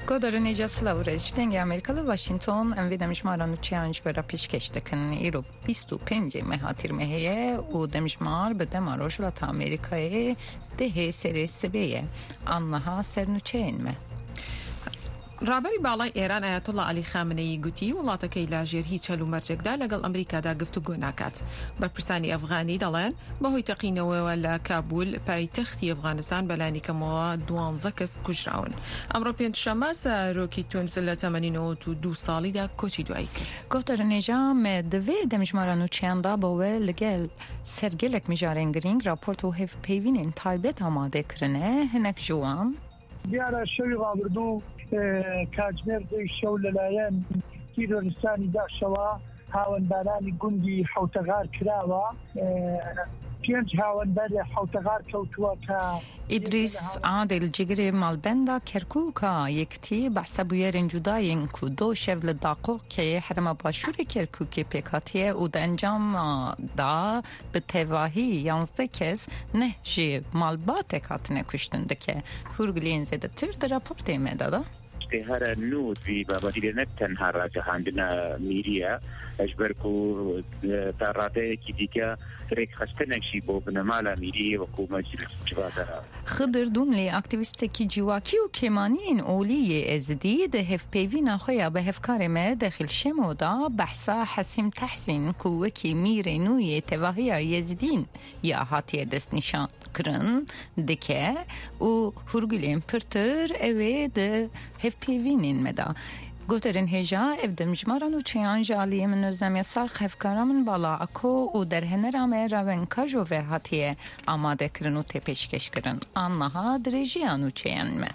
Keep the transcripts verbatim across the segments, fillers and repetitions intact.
گودار نیجا سلاورش دنگ امریکا واشنطن ام دمش مارانو چیانج برا پیشکش دکن ایرو بیست و پنج مهاتیر مهیه و دمش مار به دماروش لطا امریکای ده سری سبیه آنها سرنوچین مه ڕابەری باڵای ئێران ئایەتوڵا عەلی خامنەیی گوتی وڵاتەکەی لاژێر هیچ هەلو مەرجێکدا لەگەڵ ئەمریکادا گفتوگۆ ناکات. بەرپرسانی ئەفغانی دەڵێن بەهۆی تەقینەوەیەوە لە کابول پایتەختی ئەفغانستان بەلانی کەمەوە دوانزە کەس کوژراون. ئەمڕۆ پێنجشەممە سەرۆکی تونس لە تەمەنی نەوەت و دوو ساڵیدا کۆچی دوایی کرد. گۆتەرە نێژا مە دەوێ دەمژماران و چیاندا بەوە لەگەڵ سەرگەلێک میژارێن گرنگ راپۆرت و هێفپەیوینên تایبەت ئامادەکردنە هەنێک جوان دیارە شەوی ڕابردوو کاتژمێر دەی شەو لەلایەن تیرۆریستانی داعشەوە هاوەندبارانی گوندی حوتەغار کراوە پێنج هاوەندبەری حوتەغار کەوتووە کە ئیدریس عادل جگری مالبەندا کەرکووکە یەکتی بەحسە بوویێرên جودایên ku دۆ شەو لە داقۆکێ حرەمە باشووری کەرکووکê pêkhatiye û di encama da bi tevahî yanzdeh kes neh jê malbatek hatine kuştin dike hûrgiliyên zêdetir di raportê me de da هر نود في بابادير نتنها راجعاندنا ميريا أجبركو تراته كديكا فريق خستنك شي بو بنمالا ميريا وكو مجلس جوادرا خضر دوملي اكتيفيستكي جواكي و كيمانين اوليه ازديد هف بيفينا خويا بهفكار ما داخل شمودا بحثا حسيم تحسين كوكي ميري نوية تواهيا يزدين يا هاتي دست نشان كرن دكه و هرگلين پرتر اوه ده هف بيفينين مدا گوترین هجا اف دمجماران و چیان جالیه من نزدم یسال خفکارا من بالا اکو و در هنرامه روان کجوه هاتیه آماده کرن و تپشکش کرن آنها درجیان و چیان مه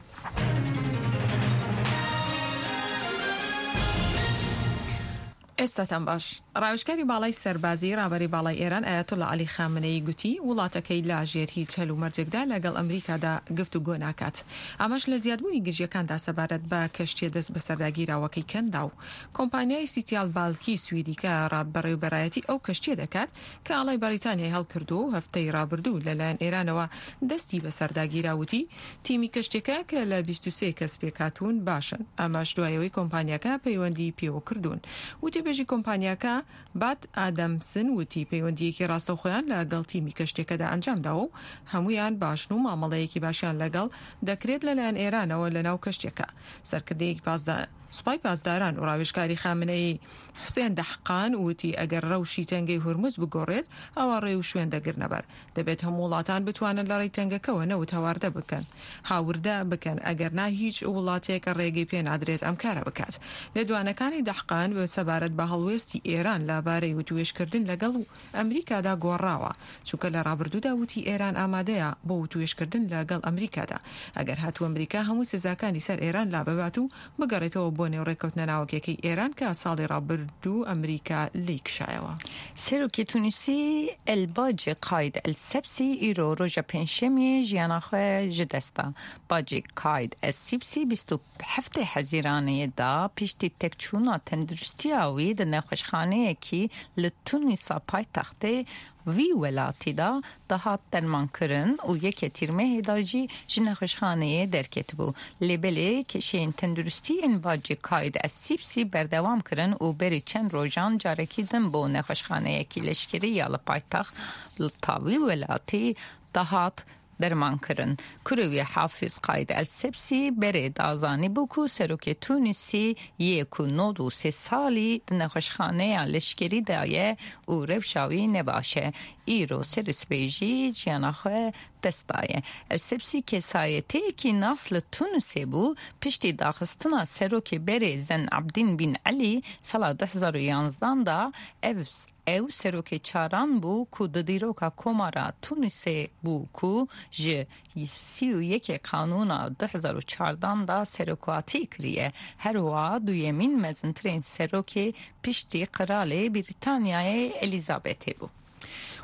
ئێستاتان باش ڕاوشکاری باڵای سەربازی ڕابەری باڵای ئێران ئایەتوڵا عەلی خامنەیی گوتی وڵاتەکەی لاژێر هیچ هەلو مەرجێکدا لەگەڵ ئەمریکادا گفتوگۆ ناکات. ئەمەش لە زیادبوونی گرژیەکاندا سەبارەت بە کەشتیە دەست بە سەرداگیراوەکەی کەندا و کۆمپانیای سیتیال بالکی سویدی کە ڕاببەڕێوبەرایەتی ئەو کەشتیە دەکات کە ئاڵای بەریتانیای هەڵکردو و هەفتەی ڕابردوو لەلایەن ئێرانەوە دەستی بە سەرداگیراوتی تیمی کەشتێکە کە لە بیست و سێ کەس پێکاتون باشن. ئەمەش دوایەوەی کۆمپانیاکە پەیوەندی پێوە کردوون. وتی بێژی کۆمپانیاکە بات ئادەمسن وتی پەیوەندیەکی ڕاستەوخۆیان لەگەڵ تیمی کەشتێکەدا ئەنجامداوە و هەمویان باشن و مامەڵەیەکی باشیان لەگەڵ دەکرێت لەلایەن ئێرانەوە لەناو کەشتێکە. سەرکردەیەکی پاسدا سوپای پاسداران و ڕاوێژکاری خامنەی حوسێن دەحقان وتی ئەگەر ڕەوشی تەنگەی هورموز بگۆڕێت ئەوە ڕێ و شوێن دەگر نەبەر دەبێت هەموو وڵاتان بتوانن لە ڕێی تەنگەکەوە نەوت هەواردە بکەن هاوردە بکەن ئەگەر نا هیچ وڵاتێکە ڕێگەی پێ نادرێت ئەم کارە بکات. لە دوانەکانی دەحقان بە سەبارەت بە هەڵوێستی ئێران لەبارەی وتوێشکردن لەگەڵ و ئەمریکادا گۆڕاوە چونکە لە ڕابردوودا وتی ئێران ئامادەیە بۆ وتوێشکردن لەگەڵ ئەمریکادا ئەگەر هاتوو ئەمریکا هەموو سزاکانی سەر ئێران لابەبات و بگەڕێتەوە بۆ نێو ڕێکەوتنە ناوەکیەکەی ئێران کە ساڵی ڕابردوو ئەمریکا لی کشایەوە. سەرۆکی تونوسی الباجی قاید السبسی ئیرۆ ڕۆژە پێنجشەممی ژیانەخۆی ji desta bacê Kaid el-Sibsî bîst û heftê hezîraneyê da piştî têkçûna tenduristiya wî di nexweşxaneyekî li Tunîsa paytextê vî welatî da dihat dermankirin û yekê tîrmehê da jî ji nexweşxaneyê derketibû. Lêbelê kişiyên tenduristiyên bacê Kaid el-Sibsî berdewam kirin û berî çend rojan carekî din bo nexweşxaneyekî leşkerî ya li paytext li tavî welatî dihat درمان کرن. کروی حافظ قاید السبسی بره دازانی بکو سروک تونسی یک و نود و سه سالی نخوشخانه لشکری دایه و روشاوی نباشه. ایرو سرس بیجی جیانخواه دستایه. السبسی که سایته که نسل تونسی بو پشتی داخستنا سروک بره زن عبدین بن علی سال ده هزار و یازده دا اوز او سروک چاران بو کو ددیروکا کومارا تونسی بو کو جه سی و یک قانون ده هزار و چهارده دا سروکواتی کریه هر وا دویمین مزنترین سروک پشتی قراله بریتانیای الیزابتی بو.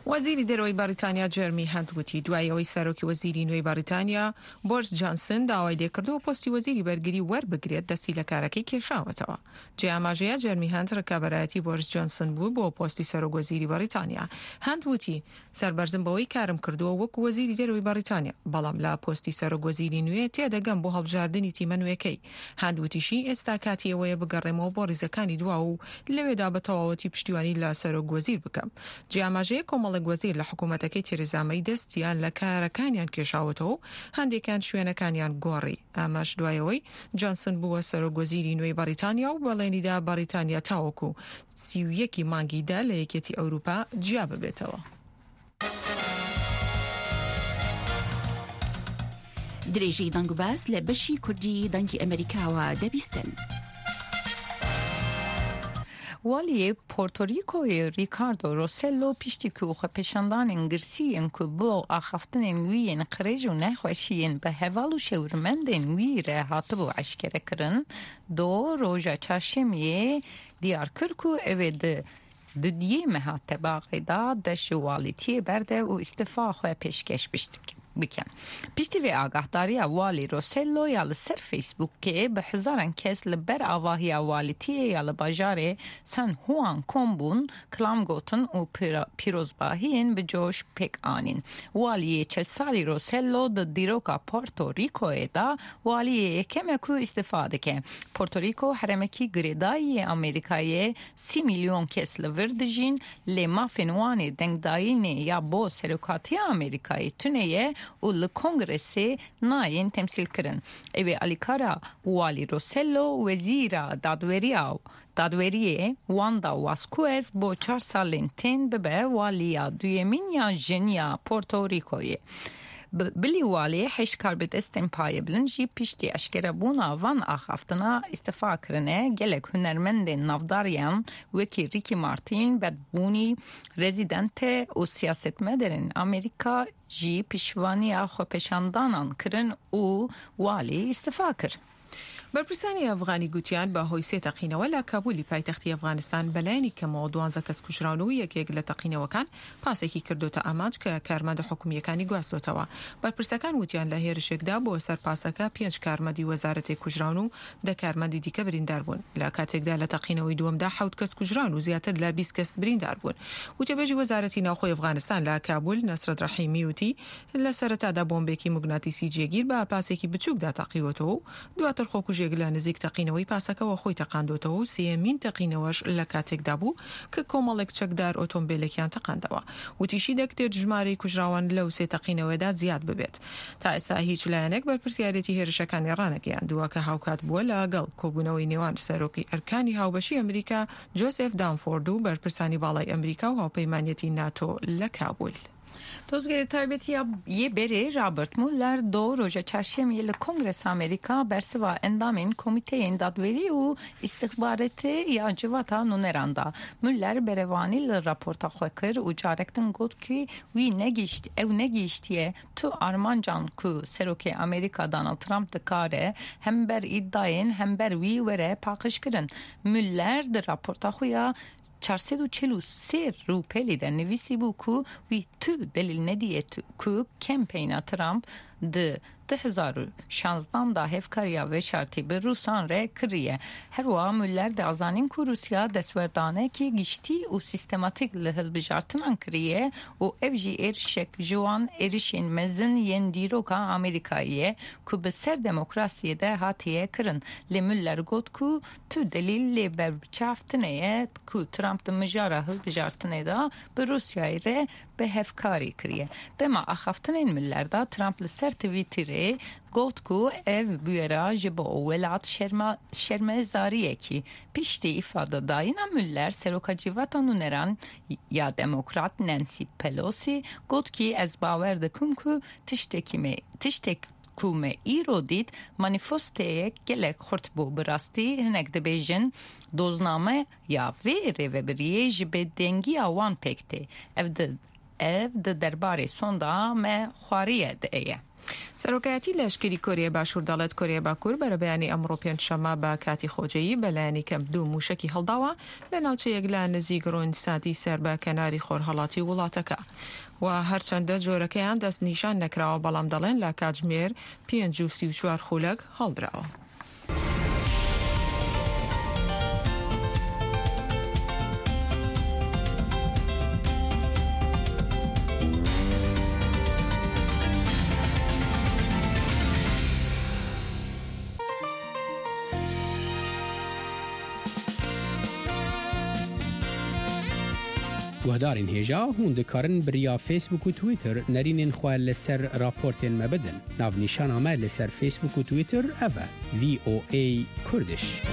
وەزیری دەرەوەی بەریتانیا جێرمی هەنت وتی دوای ئەوەی سەرۆکی وەزیری نوێی بەریتانیا بۆرس جانسن داوای لێکردەوە پۆستی وەزیری بەرگری وەربگرێت دەستی لە کارەکەی کێشاوەتەوە. جێ ئاماژەیە جێرمی هەنت ڕکابەرایەتی بۆرس جانسن بوو بۆ پۆستی سەرۆک وەزیری بەریتانیا. هەنت وتی سەربەرزم بەوەی کارم کردووە وەک وەزیری دەرەوەی بەریتانیا، بەڵام لە پۆستی سەرۆک وەزیری نوێ تێدەگەم بۆ هەڵبژاردننی تیمە نوێەکەی. هەنت وتیشی ئێستا کاتی ئەوەیە بگەڕێمەوە بۆ ڕیزەکانی دوا و لەوێدا بە تەواوەتی پشتیوانی لە سەرۆک وەزیر بکەم. جێ ئاماژەیە کۆمەڵێک وەزیر لە حکوومەتەکەی تێرێزا مەی دەستیان لە کارەکانیان کێشاوەتەوە و هەندێکان شوێنەکانیان گۆڕی. ئەمەش دوایەوەی جانسن بووە سەرۆک وەزیری نوێی بەریتانیا و بەڵێنیدا بەریتانیا تاوەکو سی و یەکی مانگیدا لە یەکێتی ئەوروپا جیا ببێتەوە. درێژەی دەنگ و باس لە بەشی کوردی دەنگی ئەمریکاوە دەبیستن. والی پورتوریکوی ریکاردو روسلو پشتی که او خپشاندان انگرسیین که با آخفتن ویین قریج و نخوشیین به هوالو شورمندین وی ره هاتبو عشکره کرن دو روژا چارشمیه دیار کرکو اوید ددیه مهات باقی دا دشو والیتی برده و استفا خواه پیشکش بشتک بکن. پشتی و آگاهداری والی روسلو یا لسر فیسبوک که به هزاران کس لبر آواهی والیتی یا لباجار سن هوان کمبون کلام گوتن و پیروزباهین به جوش پک آنین. والی چل سالی روسلو د دیروکا پورتوریکو دا والی کمکو استفاده که. پورتوریکو حرمکی گریدایی امریکایی سی میلیون کس لوردجین لما فنوانی دنگداین یا بو سلوکاتی امریکایی تونیه و لکنگرسی ناین تمثیل کرن. اوی الیکارا والی روسلو وزیرا دادوریا دادوریه واندا واسکوز با چهار سالین تین ببه والیا دویمین یا جنیا پورتوریکوی. بلی والی هش کاربت استن پای بلنجی پشتی اشکره بونا وان آخافتنا استفا کرنه گلک هنرمند نافداریان وکی ریکی مارتین بدبونی رزیدنت و سیاست مدرن امریکا جی پیشوانی آخو پیشاندانان کرن و والی استفا کر. بەرپرسانی ئەفغانی گوتیان بە هۆی سێ تەقینەوە لە کابولی پایتەختی ئەفغانستان بەلایەنی کەمەوە دوانزە کەس کوژراون و یەکێک لە تەقینەوەکان پاسێکی کردوتە ئاماج کە کارمەندە حکومیەکانی گواستوتەوە. بەرپرسەکان وتیان لە هێرشێکدا بۆ سەر پاسەکە پێنج کارمەندی وەزارەتی کوژراون و دە کارمەندی دیکە بریندار بوون. لە کاتێکدا لە تەقینەوەی دووەمدا حەوت کەس کوژراون و زیاتر لە بیست کەس بریندار بوون. وتێبێژی وەزارەتی ناوخۆی ئەفغانستان لە کابول نەسرەت ڕەحیمی وتی لە سەرەتادا بۆمبێکی موگناتیسی جێگیر بە پاسێکی بچووکدا تەقیوەتەوە و دواتر خۆکوژێک لە نزیک تەقینەوەی پاسەکەەوە خۆی تەقاندوتەوە و سێمین تەقینەوەش لە کاتێکدا بوو کە کۆمەڵێک چەکدار ئۆتۆمبیلێکیان تەقاندەوە. وتیشی دەکتێت ژمارەی کوژراوان لەو سێ تەقینەوەدا زیاد ببێت. تا ئێستا هیچ لایەنێک بەرپرسیارەتی هێرشەکانی ڕانەگەیاندووە کە هاوکات بووە لەگەڵ کۆبوونەوەی نێوان سەرۆکی ئەرکانی هاوبەشی ئەمریکا جۆزف دانفۆرد و بەرپرسانی باڵای ئەمریکا و هاوپەیمانیەتی ناتۆ لە کابول. توزگری تایبەتی یه بره رابرت مولر دو روژه چهارشنبه ل کنگرس امریکا برسوا اندامین کمیته دادوری و استخبارات یا جواتا نونراندا. مولر بروانی ل راپورتا خو کر و جارکتن گفت که وی نگیشت او نگیشتیه تو آرمان جان کو سروک امریکا دونالد ترامپ دکاره هم بر ادعاین هم بر وی وره پاکش کردن. مولر در راپورتا خویا چهارصد و چهل و سه روپلی در نویسی بو که وی تو دلیل ندیه که کمپین ترامپ ده ده هزار و شانزده دا هفکاریا و شرطی به روسان ره کریه. هر وا مولر دازانین که روسیا دستوردانه که گشتی و سیستماتیک لحل بجارتنان کریه و افجی ارشک جوان ارشین مزن ین دیروکا امریکاییه که به سر دموکراسی ده هاتیه کرن. لی مولر گوت که تو دلیل لی برچافتنه که ترامپ ده مجاره هل بجارتنه دا به روسیای ره به هفکاری کریه. دما اخفتنین مولر دا ترامپ لسر تویتره گفت که او بیرا جبا ولات شرم شرم زاریه کی پیشتی ifade داینا مولر سروکا جیواتا نونران یا دموکرات نانسی پلوسی گفت که از باور دکم که تشتکی می تشتک کومه ایرو دید مانیفسته گلک خورت بو براستی هنک دبیجن دوزنامه یا ویره و بریه جبه دنگی آوان پکته او ده اف ده درباره سوندا ما خواریه ده ایه. سەرۆکایەتی لەشکری کۆریای باشوور دەڵێت کۆریای باکوور بەرە بەیانی ئەمڕۆ پێنجشەممە بە کاتی خۆجەیی بەلایەنی کەم دوو موشکی هەڵداوە لە ناوچەیەک لە نزیک ڕۆنساتی سەر بە کەناری خۆرهەڵاتی وڵاتەکە و هەرچەندە جۆرەکەیان دەست نیشان نەکراوە بەڵام دەڵێن لە کاتژمێر پێنج و سی و چوار خولەک هەڵدراوە. گوهدارین هێژا هون دکارن بریا فیسبوک و تویتر نرینین خواه لسر راپورتین مبدن ناو نیشان آمد لسر فیسبوک و تویتر اوه وی او ای کردش.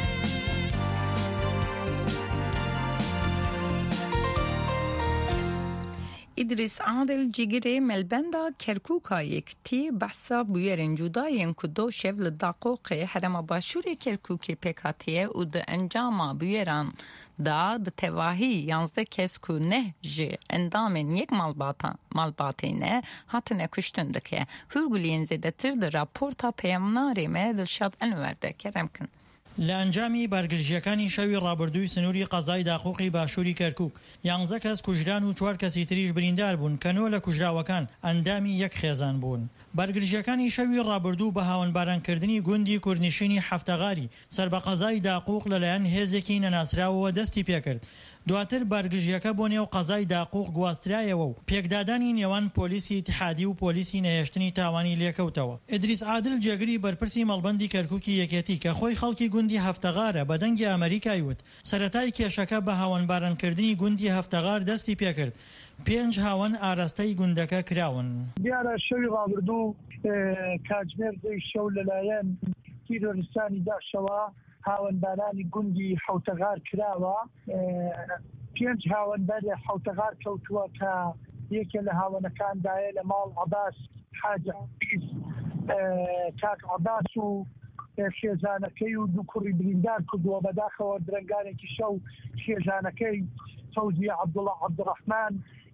إدريس عادل جيجري ملبندا كركوكا يكتي بحثا بويرن جوداين كدو شف للدقوقي حرم باشوري كركوكي بيكاتيه ود انجاما بويران دا بتواهي يانزده كس كو نه جي اندامن يك مالباتا مالباتينه هاتنه كشتندكه هرگولين زيدتر در راپورتا پیامناری ما دلشاد انورده کرمکن. لە ئەنجامی بارگرژیەکانی شەوی ڕابردووی سنووری قەزای داقوقی باشووری کەرکووک یانزە کەس کوژران و چوار کەسی تریش بریندار بوون کە نۆ لە کوژراوەکان ئەندامی یەک خێزان بوون. بارگرژیەکانی شەوی ڕابردوو بە هاوەنبارانکردنی گوندی کوردنشینی حەفتەغاری سەر بە قەزای داقوق لەلایەن هێزێکی نەناسراوەوە دەستی پێکرد. دواتر بارگرژیەکە بۆ نێو قەزای داقوق گواسترایەوە و پێکدادانی نێوان پۆلیسی اتحادی و پۆلیسی نەهێشتنی تاوانی لێکەوتەوە. ئیدریس عادل جێگری بەرپرسی مەڵبەندی کەرکووکی یەکێتی کە خۆی خەڵکی گوندی هەفتەغارە بە دەنگی ئەمریکای وت سەرەتای کێشەکە بە هاوەنبارانکردنی گوندی هەفتەغار دەستی پێکرد. پێنج هاوەن ئاراستەی گوندەکە کراون. دیارە شەوی ڕابردوو کاتژمێر دەی شەو لەلایەن تیرۆریستانی داشەوە هاوەنبارانی گوندی حوتەغار کراوە. پێنج هاوەنبەر حوتەغار کەوتووە کە یەکێ لە هاوەنەکاندایە لە ماڵ عەباس حاجی حەفیز کاک عەباس و خێزانەکەی و دوو کوڕی بریندار کردووە بەداخەوە درەنگانێکی شەو خێزانەکەی فەوزیە عەبدوڵڵا عەبدوڕەحمان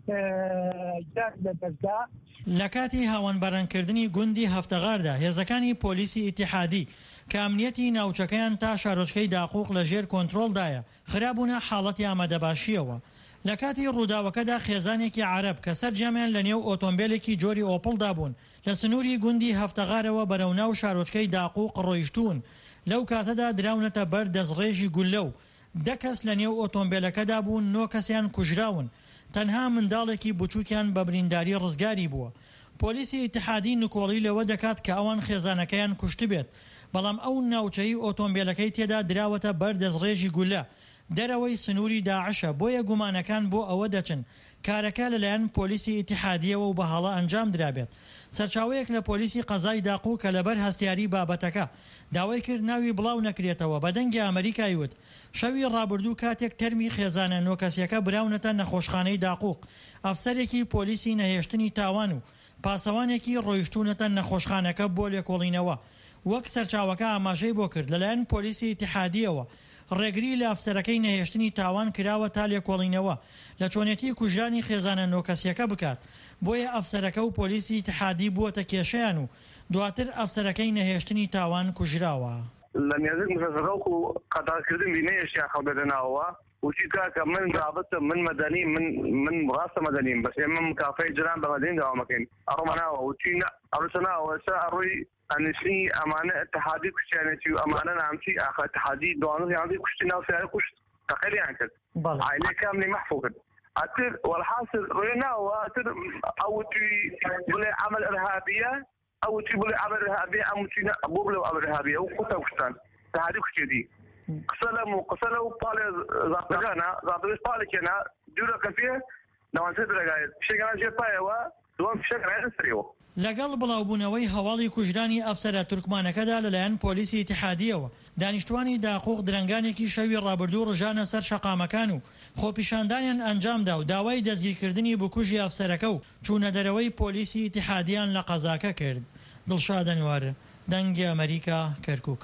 یان لە دەستدا. لە کاتی هاوەنبارانکردنی گوندی هەفتەغاردا هێزەکانی پۆلیسی ئیتیحادی کە ئەمنیەتی ناوچەکەیان تا شارۆچکەی داقوق لە ژێر کۆنتڕۆڵدایە خرابوونە حاڵەتی ئامادەباشیەوە. لە کاتی ڕووداوەکەدا خێزانێکی عەرەب کە سەرجەمیان لە نێو ئۆتۆمبیلێکی جۆری ئۆپڵدا بوون لە سنووری گوندی هەفتەغارەوە بەرەو ناو شارۆچکەی داقوق ڕۆیشتون. لەو کاتەدا دراونەتە بەر دەستڕێژی گولە و دە کەس لە نێو ئۆتۆمبیلەکەدا بوون نۆ کەسیان کوژراون. تەنها منداڵێکی بچووکیان بە برینداری ڕزگاری بووە. پۆلیسی ئیتحادی نکۆڵی لەوە دەکات کە ئەوان خێزانەکەیان کوشت بێت بەڵام ئەو ناوچەی ئۆتۆمبیلەکەی تێدا دراوەتە بەر دەستڕێژی گولە دەرەوەی سنووری داعشە بۆیە گومانەکان بۆ ئەوە دەچن کارەکە لەلایەن پۆلیسی ئیتحادیەوە و بە هەڵە ئەنجام درابێت. سەرچاوەیەک لە پۆلیسی قەزای داقوو کە لەبەر هەستیاری بابەتەکە داوای کرد ناوی بڵاو نەکرێتەوە بە دەنگی ئەمریکای وت شەوی ڕابردوو کاتێک تەرمی خێزانە نۆکەسیەکە براونەتە نەخۆشخانەی داقوق ئەفسەرێکی پۆلیسی نەهێشتنی تاوان و پاسەوانێکی ڕۆیشتونەتە نەخۆشخانەکە بۆ لێکۆڵینەوە. وەک سەرچاوەکە ئاماژەی بۆ کرد لەلایەن پۆلیسی ئیتحادیەوە ڕێگری لە ئەفسەرەکەی نەهێشتنی تاوان کراوە تا لێکۆڵینەوە لە چۆنێتی کوژرانی خێزانە نۆکەسیەکە بکات. بۆیە ئەفسەرەکە و پۆلیسی ئیتحادی بووەتە کێشەیان و دواتر ئەفسەرەکەی نەهێشتنی تاوان کوژراوە. لە نێزێک مشەسەقە و قەتاکردن بینەیەشیان خەڵبێتناوە وشی کاکە من رابطە من مەدەنی من من ڕاستە مەدەنیم بەس ئێمە مکافەی جران بە مەدەنی داوامەکەین ئەڕۆمەناوە وچی ئەڕوسەناوە سا ئەڕۆی ئەنشنی ئەمانە اتحادی کوشتیانێتی و ئەمانە نامچی ئاخە اتحادی دوانزە یاندی کوشتی ناو سیارە کوشت تەقەریان کرد عایلەکەم لێ مەحفوظ کرد. ئەتر والحاصل ڕۆی ناوە ئەتر ئەوتی بڵێ عەمەل ئەرهابیە ئەوتی بڵێ عەمەل ئەرهابیە ئەموتی بۆ بڵێ عەمەل ئەرهابیە و قوتە کوشتان اتحادی کوشتێتی قسە لەم و قسە لەو پاڵێ زابطەکانە زابطەش پاڵێکێنە دوورەکە پێ ناوانسێ درەگایێت فشێکەکان ژێر پایەوە دووەم فشێکەکان سەرەوە. لەگەڵ بڵاوبوونەوەی هەواڵی کوژرانی ئەفسەرە تورکمانەکەدا لەلایەن پۆلیسی ئیتحادیەوە دانیشتوانی داقوق درەنگانێکی شەوی ڕابردوو ڕژانە سەر شەقامەکان و خۆپیشاندانیان ئەنجامدا و داوای دەستگیرکردنی بکوژی ئەفسەرەکە و چوونە دەرەوەی پۆلیسی ئیتحادیان لە قەزاکە کرد. دڵشاد ئەنوار دەنگی ئەمریکا کەرکووک.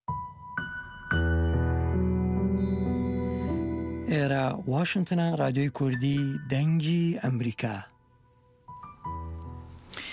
ئێرە واشنگتنە رادیۆی کوردی دەنگی ئەمریکا.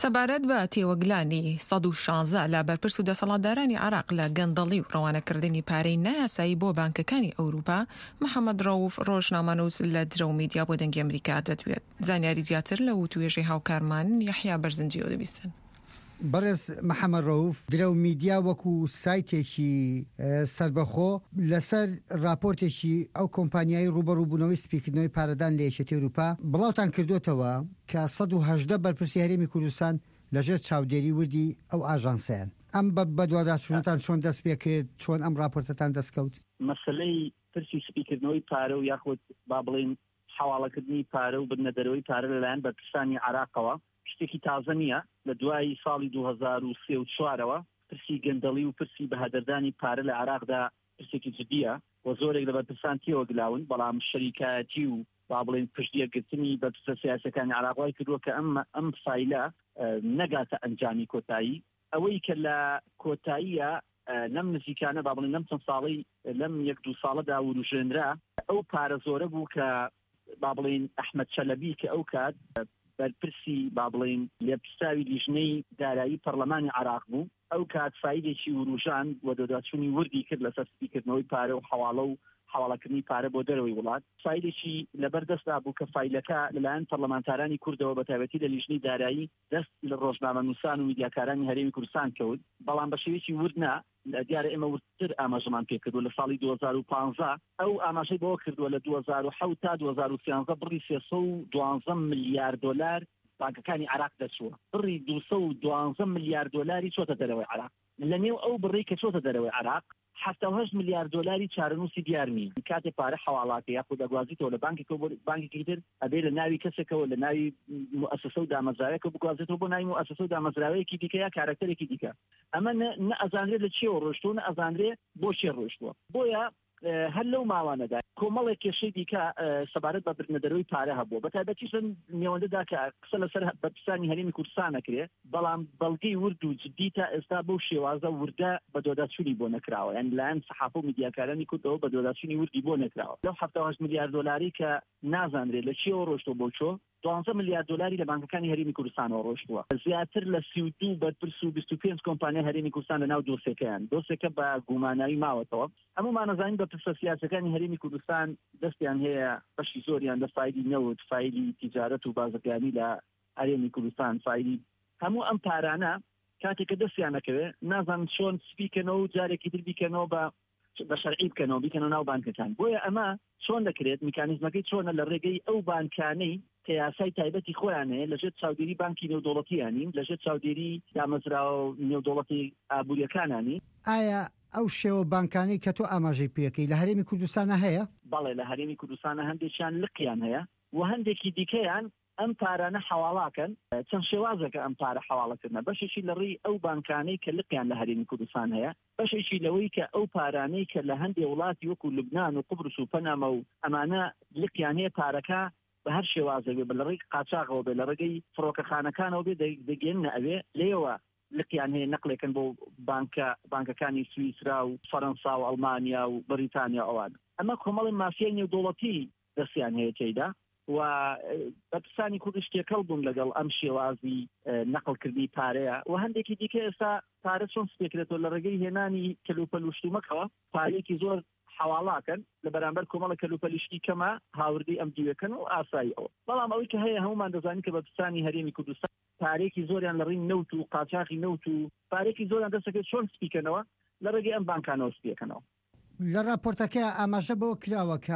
سەبارەت بە تێوەگلانی سەد و شانزە لە بەرپرس و دەسەڵاتدارانی عراق لە گەندەڵی و ڕەوانەکردنی پارەی نایاسایی بۆ بانکەکانی ئەوروپا، محەممەد ڕەوف ڕۆژنامەنووس لە درە و میدیا بۆ دەنگی ئەمریکا دەدوێت. زانیاری زیاتر لە وتوێژەی هاوکارمان یەحیا بەرزنجیەوە دەبیستن. بەڕێز محەممەد ڕەوف، درە و میدیا وەکو سایتێکی سەربەخۆ لەسەر راپۆرتێکی ئەو کۆمپانیایی ڕوبەڕووبوونەوەی سپیکردنەوەی پارەدان لە یەکێتی ئەوروپا بڵاوتان کردوتەوە کە سەد و هەژدە بەرپرسی هەرێمی کوردستان لەژێر چاودێری وردی ئەو ئاژانسەیان. ئەم بە دوواداچوونەتان چۆن دەست پێ کرد؟ چۆن ئەم راپۆرتەتان دەستکەوت؟ مەسەلەی پرسی سپیکردنەوەی پارە و یاخود با بڵێن حواڵەکردنی پارە و بنەدەرەوەی پارە لەلایەن بەرپرسانی عراقەوە شتێکی تازە نییە. لە دوای ساڵی دوو هەزار و سێ و چوارەوە پرسی گەندەڵی و پرسی بەهادەردانی پارە لە عراقدا پرسێکی جدیە و زۆرێک لە بەرپرسان تێوە گلاون، بەڵام شەریکایەتی و با بڵێن پشتگیرگرتنی بەرپرسە سیاسەکانی عراقی کردووە کە ئەم ئەم فایلە نەگاتە ئەنجامی کۆتایی. ئەوەی کە لە کۆتاییە لەم نزیکانە با بڵێن لەم چەند ساڵی لەم یەک دوو ساڵەدا وروژێنرا ئەو پارە زۆرە بوو کە با بڵێن ئەحمەد چەلەبی کە ئەو کات بەرپرسی با بڵێن لێپرساوی لیژنەی دارایی پەرلەمانی عراق بوو، ئەو کات فایدێکی وروژان و دەداچوونی وردی کرد لەسەر سپیکردنەوەی پارە و حواڵە و حواڵەکردنی پارە بۆ دەرەوەی وڵات. فایدێکی لەبەردەستدا بوو کە فایلەکە لەلایەن پەرلەمانتارانی کوردەوە بە تایبەتی لە لیژنەی دارایی دەست لە ڕۆژنامەنووسان و میدیاکارانی هەرێمی کوردستان کەوت، بەڵام بە شێوەیەکی وردنا دیارە ئێمە وردتر ئاماژەمان پێ کردووە. لە ساڵی دوو هەزار و پانزە ئەو ئاماژەی بەوە کردووە لە دوو هەزار و حەوت تا دوو هەزار و سیانزە بڕی سێسە و دوانزە ملیار دۆلار بانکەکانی عراق دەچووە. بڕی دووسە و دوانزە ملیار دۆلاری چۆتە دەرەوەی عراق. لە نێو ئەو بڕی کە چۆتە دەرەوەی عراق حەفتا و هەشت ملیار دۆلاری چارەنووسی دیار نیە. کاتێ پارە حواڵاتە یاخود دەگوازیتەوە لە بانکێکەوە بۆ بانکێکی تر ئەبێ لە ناوی کەسێکەوە لە ناوی موسسە و دامەزراوەیەکە بگوازێتەوە بۆ ناوی موسسە و دامەزراوەیەکی دیکە یا کارکتەرێکی دیکە. ئەمە نە ئەزانرێت لە چێوە ڕۆشتووە نە ئەزانرێت بۆ چێ ڕۆشتووە. بۆیە هەر لەو ماوانەدا کۆمەڵێک کێشەی دیکە سەبارەت بە بردنەدەرەوەی پارە هەبووە، بە تایبەتیش نێوەندەدا کە قسە لەسەر بەرپرسانی هەرێمی کوردستان نەکرێ، بەڵام بەڵگەی ورد و جدی تا ئێستا بەو شێوازە وردە بە دۆداچوونی بۆ نەکراوە، یان لایەن سەحافە و میدیاکارانی کوردەوە بە دۆداچوونی وردی بۆ نەکراوە. لەو حەفتا و هەشت ملیار دۆلاری کە نازانرێت لە چێوە ڕۆشتووە بۆ چۆ، دوانزە ملیار دۆلاری لە بانکەکانی هەرێمی کوردستانەوە ڕۆشتووە. زیاتر لە سی و دوو بەرپرس و بیست و پێنج کۆمپانیای هەرێمی کوردستان لە ناو دۆسێکەیان دۆسێکە بە گوماناوی ماوەتەوە. هەمومان نەزانین بەرپرسە سیاسەکانی هەرێمی کوردستان دەستیان هەیە بەشی زۆریان لە فایلی نەوت، فایلی تیجارەت و بازرگانی لە هەرێمی کوردستان، فایلی هەموو ئەم پارانە کاتێککە دەستیان نەکەوێت نازان چۆن سپیکەنەوە و جارێکی تر بیکەنەوە بە بە شەرعی بکەنەوە بیکەنەوە ناو بانکەکان. بۆیە ئەمە چۆن دەکرێت میکانیزمەکەی چۆنە لە ڕێگەی ئەو بانکانەی کە یاسای تایبەتی خۆیان هەیە لەژێر چاودێری بانکی نێودوڵەتییانین، لەژێر چاودێری دامەزراوە نێودوڵەتی ئابوووریەکانانی. ئایا ئەو شێوە بانکانی کە تۆ ئاماژەی پێەکەی لە هەرێمی کوردستانە هەیە؟ بەڵێ لە هەرێمی کوردستانە هەندێکیان لقیان هەیە و هەندێکی دیکەیان ئەم پارانە حواڵاکەن. چەند شێوازەکە ئەم پارە حواڵەکردنە، بەشێکی لە ڕێی ئەو بانکانەی کە لقیان لە هەرێمی کوردستان هەیە، بەشێکی لەوەی کە ئەو پارانەی کە لە هەندێک وڵاتی وەکو لوبنان و قوبرس و پەنامە و ئەمانە لقیان هەیە پارەکە بە هەر شێوازێک بێ، لە ڕێی قاچاغەوە بێ، لە ڕێگەی فڕۆکەخانەکانەوە بێ دەگەێنە ئەوێ لێەوە لقیان هەیە نەقلێکن بۆ بانکە بانکەکانی سویسرا و فەرەنسا و ئەڵمانیا و بەریتانیا ئەوان. ئەمە کۆمەڵی مافیای نێودوڵەتی دەستیان هەیە تێیدا و بەرپرسانی کوردش تێکەڵ بوون لەگەڵ ئەم شێوازی نەقلکردنی پارەیە و هەندێکی دیکە ئێستا پارە چۆن سپێکرێتەوە لە ڕێگەی هێنانی کەلوپەلوشتومەکەوە پارەیەکی زۆر حواڵاکەن لە بەرامبەر کۆمەڵە کەلوپەلیشتی کەمە هاوردی ئەم دیوەکەن و ئاسایی ئەوە. بەڵام ئەوەی کە هەیە هەمومان دەزانین کە بەرپرسانی هەرێمی کوردستان پارێکی زۆریان لە ڕێی نەوت و قاچاقی نەوت و پارێکی زۆریان دەستەکەوێت چۆن سپیکەنەوە لە ڕێگەی ئەم بانکانەوە سپیەکەنەوە. لە راپۆرتەکە ئاماژە بەوە کراوە کە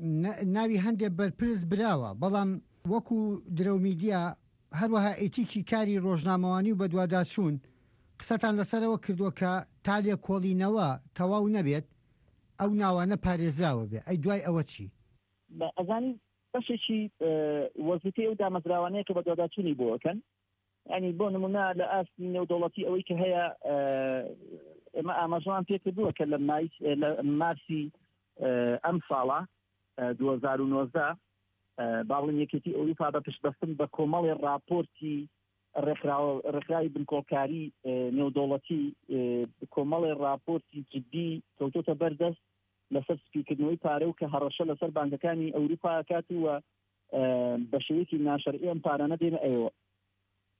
ناوی هەندێک بەرپرس براوە، بەڵام وەکو درە و میدیا هەروەها ئێتیکی کاری ڕۆژنامەوانی و بەدواداچوون قسەتان لەسەرەوە کردووە کە تا لێ کۆڵینەوە تەواو نەبێت ئەو ناوانە پارێزراوە بێ. ئەی دوای ئەوە چی؟ ئەزانی بەشێکی وەزیفەی ئەو دامەزراوانەیە کە بەدواداچوونی بۆەکەن، ینی بۆ نمونە لە ئاستی نێودوڵەتی ئەوەی کە هەیە ئێمە ئاماژەمان پێ کردووە کە لە مارسی ئەم ساڵە دوو هەزار و نۆزدە باڵین یەکێتی ئەوروپا بە پشتبەستن بە کۆمەڵی راپۆرتی ڕێکخراوی بنکۆکاری نێودوڵەتی، کۆمەڵی راپۆرتی جدی کەوتۆتە بەردەست لەسەر سپیکردنەوەی پارە و کە هەڕەشە لەسەر بانکەکانی ئەوروپا کات و بە شێوەیەکی ناشەرعی ئەم پارانە دێنە ئەوە. بەڵام ئەوەی کە هەیە هەمومان دەزانین کە بە پرسانی هەرێمی کوردستان پارێکی زۆر حواڵاکەن. چەند شێوازەکە ئەم پارە حواڵەکردن،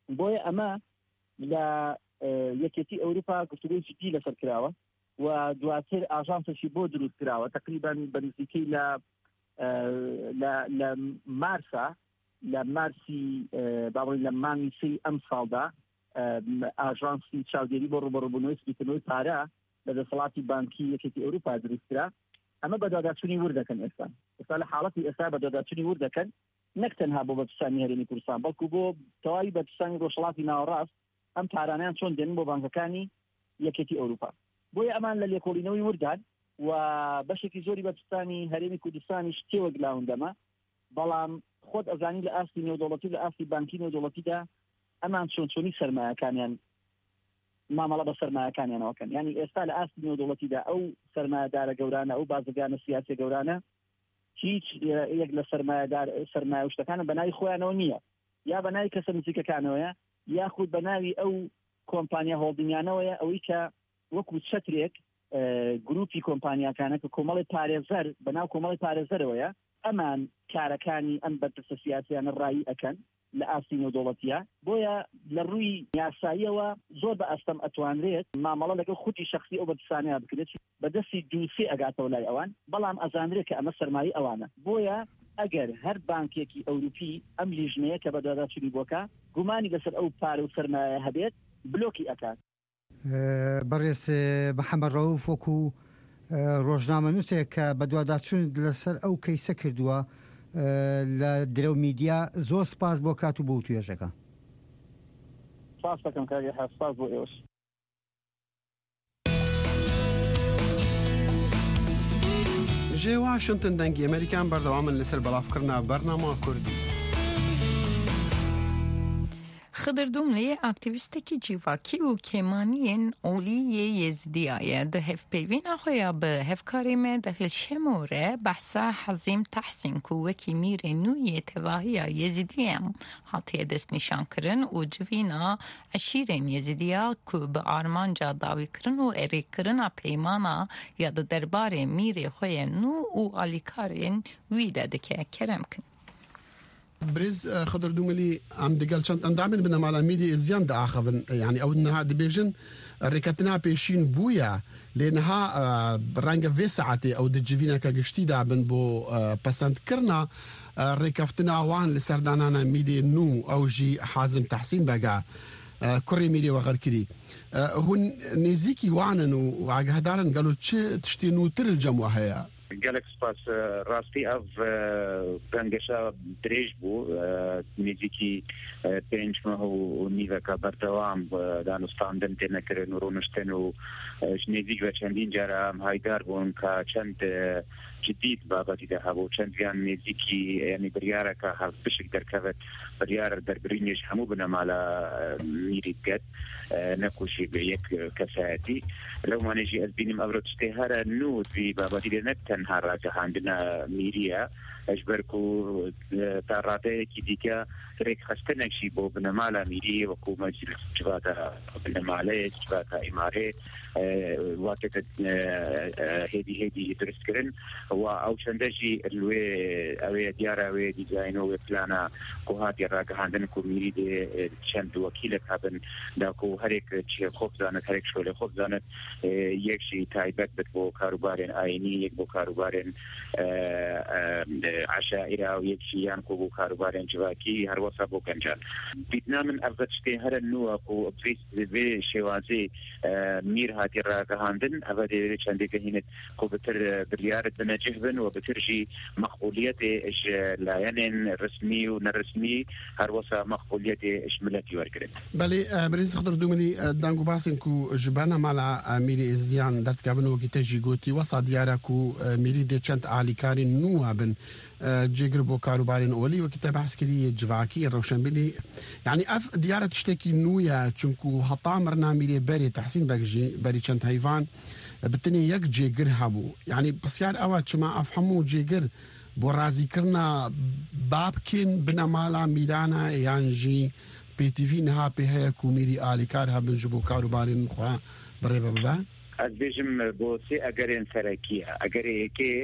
بۆیە ئەمە لە یەکێتی ئەوروپا گفتگوی جدی لەسەر کراوە و دواتر ئاژانسێکی بۆ دروست کراوە تقریبا بەنزیکەی لە لە مارسا لە مارسی باڵی لە مانگی سەی ئەم ساڵدا ئاژانسی چاودێری بۆ ڕوبەڕووبوونەوەی سپیکردنەوەی پارە لە دەسەڵاتی بانکی یەکێتی ئەوروپا دروست کرا ئەمە بەداداچوونی وردەکەن ئێستا ئێستا لە حاڵەتی ئێستا بەداداچوونی وردەکەن نەک تەنها بۆ بەپسانی هەرێمی کوردستان بەڵکو بۆ تەواوی بەپسانی ڕۆژهەڵاتی ناوەڕاست ئەم پارانیان چۆن دێنن بۆ بانکەکانی یەکێتی ئەوروپا بۆیە ئەمان لە لێکۆڵینەوەی وردان و بەشێکی زۆری بەپسانی هەرێمی کوردستانی شتێوەک لاوندەمە بەڵام خۆت ئەزانی لە ئاستی نێودەوڵەتی لە ئاستی بانکی نێودەوڵەتیدا ئەمان چۆن چۆنی سەرمایەکانیان مامەڵە بە سەرمایەکانیانەوەکەن یعنی ئێستا لە ئاستی نێودەوڵەتیدا ئەو سەرمایەدارە گەورانە ئەو بازرگانە سیاسی گەورانە هیچ یەک لە سەرمایەدار سەرمایە شتەکانە بە ناوی خۆیانەوە نییە یا بە ناوی کەسە نزیکەکانەوەیە یاخود بە ناوی ئەو کۆمپانیا هۆڵدینیانەوەیە ئەوەی کە وەکو چەترێک گروپی کۆمپانیاکانە کە کۆمەڵی پارێزەر بە ناو کۆمەڵی پارێزەرەوەیە ئەمان کارەکانی ئەم بەرپرسە سیاسیانە ڕایی ئەکەن لە ئاستی نێودەوڵەتیە بۆیە لە ڕووی یاساییەوە زۆر بە ئەستەم ئەتوانرێت مامەڵە لەگەڵ خودی شخصی ئەو بەرپرسانەیە بکرێت بەدەستی دووسێ ئەگاتەوە لای ئەوان بەڵام ئەزانرێت کە ئەمە سەرمایی ئەوانە بۆیە ئەگەر هەر بانکێکی ئەوروپی ئەم لیژنەیە کە بەداداچوونی بۆکە گومانی لەسەر ئەو پارە و سەرمایە هەبێت بلۆکی ئەکات بەڕێز محەممەد ڕەوف وەکو ڕۆژنامەنووسێک کە بەدواداچوون لەسەر ئەو کەیسە کردووە لە درەو میدیا زۆر سپاس بۆ کات و بۆ توێژەکە سپاس دەکەم کاگە سپاس بۆ ئێوەش ژێ واشنتن دەنگی ئەمریکان بەردەوامن لەسەر بەڵافکردنا بەرنامە کوردی خضردوم لی اکتیویستکی جیواکی و کمانین اولی یزدیایه ده هف پیوین آخویا به هفکاری من داخل شموره بحثا حزیم تحسین کو وکی میر نوی تواهی یزدیم حاطی دست نشان کرن و جوینا عشیرین یزدیا کو به آرمان جا داوی کرن و اری کرن پیمانا یا ده دربار میر خوی نو و آلیکارین ویده دکه کرم کن بريز خضر دوملي عم دقال شنط اندامن بنا مالا ميدي ازيان دا اخفن يعني او انها دبيجن ركتنا بيشين بويا لانها برانجا في ساعتي او دجفينا كاقشتي دابن بو بسند كرنا ركفتنا وان لسردانانا ميدي نو او جي حازم تحسين بقى كوري ميدي وغير كري هون نزيكي وعنن وعقهدارن قالوا تشتي نو ترجموا هيا گەلێک سپاس ڕاستی ئەف بەنگەشە درێژ بوو نزیکی پێنج مەه و نیڤەکە بەردەوام دانوستاندن تێنەکردن و ڕۆنشتن و نزیک بە چەندین جارە ئەم هایدار بوون کە چەند جدید بابەتیدا هەبوو چەندیان نزیکی یعنی بریارەکە هەڵ پشک دەرکەوێت بریارە دەربرینیش هەموو بنەمالە میری بکەت نەکوشی بە یەک کەسایەتی لەومانێژی ئەس بینیم ئەوڕۆ تشتێ هەرە نووتی بابەتی لێ نەک تەنها ڕاجەهاندنە میریە ئەژبەرک و تا ڕادەیەکی دیکە ڕێک خستنێکی بۆ بنەمالە میری وەکو مەجلیس جواتە بنەمالەیە جواتە ئیمارێ واتێتە هێدی هێدی دروستکردن و ئەو چەندەژی لێ ئەوەیە دیارە ئەوەیە دیزاین و پلانە کوهاتی ڕاگەهاندن و میری دێ چەند وەکیلێک هەبن داکو هەرێک چیە خۆ بزانێت هەرێک شۆلێ خۆ بزانێت یەکشی تایبەت بێت بۆ کاروبارێن ئاینی یەک بۆ کاروبارێن عشائرە و یەکشی یان کۆ بۆ کاروبارێن جواکی هەروەسا بۆ گەنجان بیتنا من ئەفزەت شتێ هەرە نووە و بێ شێوازێ میر هاتی ڕاگەهاندن ئەوە دەوێت چەندێکە هینێت کۆ بتر بریارت بنەجه بن و بترژی مەقبولیەتێ لایەنێن ڕسمی و نەڕسمی هەروەسا مەقبولیەتێ ملەتی وەرگرن بەڵێ برێز خضر دومنی دەنگ و باسن کو ji bena mala Mîrî Êziyan derdkevin wekî te jî gotî wesa diyar ku Mîrî dê çend alîkarên nû hebin cêgir bo karobarên olî wekî te behs kiriye civakî rewşenbîlî yani ev diyar tiştekî nû ye çunku heta mirina Mîrê berê Tehsîn Beg jî berî çend heyvan bi tinê yek cêgir hebû yani pisyar ew e çima ev hemû cêgir bo razîkirina babkên bine mala mîrana yan jî پێتیڤی نها پێ هەیە و میری ئالیکار هەبن ji بۆ کاروبارên xwe birêve bibe ez bêjim bo sê egerên serekî egerê yekê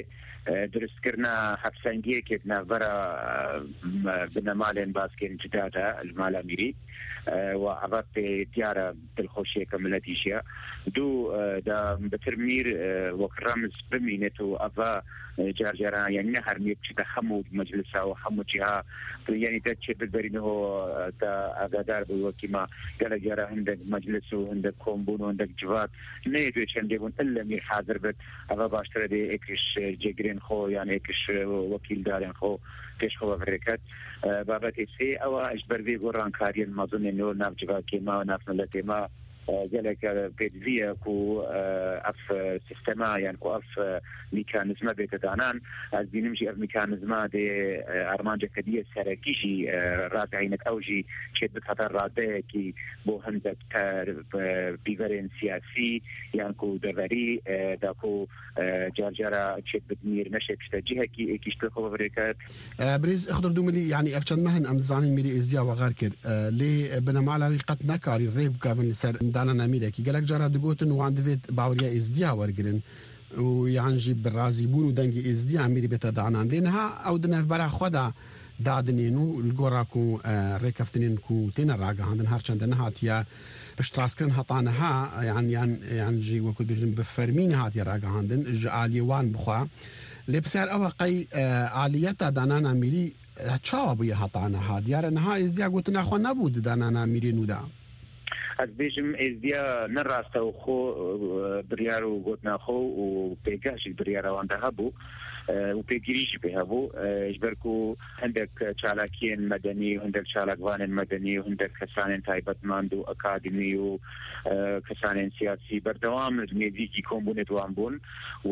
درستکردنا حەفسەنگیەکێک ناوبەرە بنەمالێن باسکێن جدادا المال ئەمیری و عبات دیارە دڵخۆشیەکە ملەتیشیە دوو بەتر میر وەک ڕەمز بمینێت و ئەڤە جارجاران یعنی نه هەرمی بچیتە هەموو مەجلسا و هەموو جیها یعنی دەچێت ببەرینەوە ئاگادار بوو وەکیما گەلە جارە هەندێک مەجلس و هەندێک کۆمبوون و هەندێک جوات نەیەوێ چەندێ بوون ئەلە میر حاضر بێت ئەڤە باشترە دێ ئێکش جێگرێن خۆ یان ئێکش وەکیلدارێن خۆ پێشخۆ بەڕێکەت بابەتی سێ ئەوە ئەش بەرێ گۆڕانکاریان مەزونێنەوە ناوجباکێما و نافنەلەتێما gelek pêdiviye ku ev sistema yan ku ev mîkanizma bête danan ez bînim jî ev mîkanizma dê armanceke diye serekî jî radeyînet ew jî çêt bit heta radeyekî bo hindek bîverên siyasî yan ku deverî da ku carcara çêt bit mîr neşe pişte cihekî êkî ji xwe birêket بريز اخضر دوملي يعني افشان مهن ام زاني ميري ازيا وغير كر لي بنما على قد نكاري ريب كافن لسر دانا امريكي قالك جرا دغوتن وعند فيت باوريا ازديا ورجرن ويعنجي بالرازي بونو دنجي ازديا اميري بتا دانا لينها او دنا برا خدا دادنينو الجوراكو ريكفتنين كو تينا راغا عندن هارشان هاتيا بشتراسكن هطانها يعني يعني جي وكل بجن بفرمين هاتيا راغا عندن جالي وان بخوا لبسر أو قي عاليته دانانا ميري تشاو بيه هطانا هاد يار انها ازديا قلتنا اخو نبود دانانا ميري نودا از بيجم ازديا نراسته وخو بريارو قلتنا اخو وبيقاش بريارو عند هبو وبيجريش بهبو اجبركو عندك شالاكين مدني وعندك شالاكوان مدني وعندك كسانين تايبت ماندو اكاديمي وكسانين سياسي بردوام الميديكي كومبونت وامبون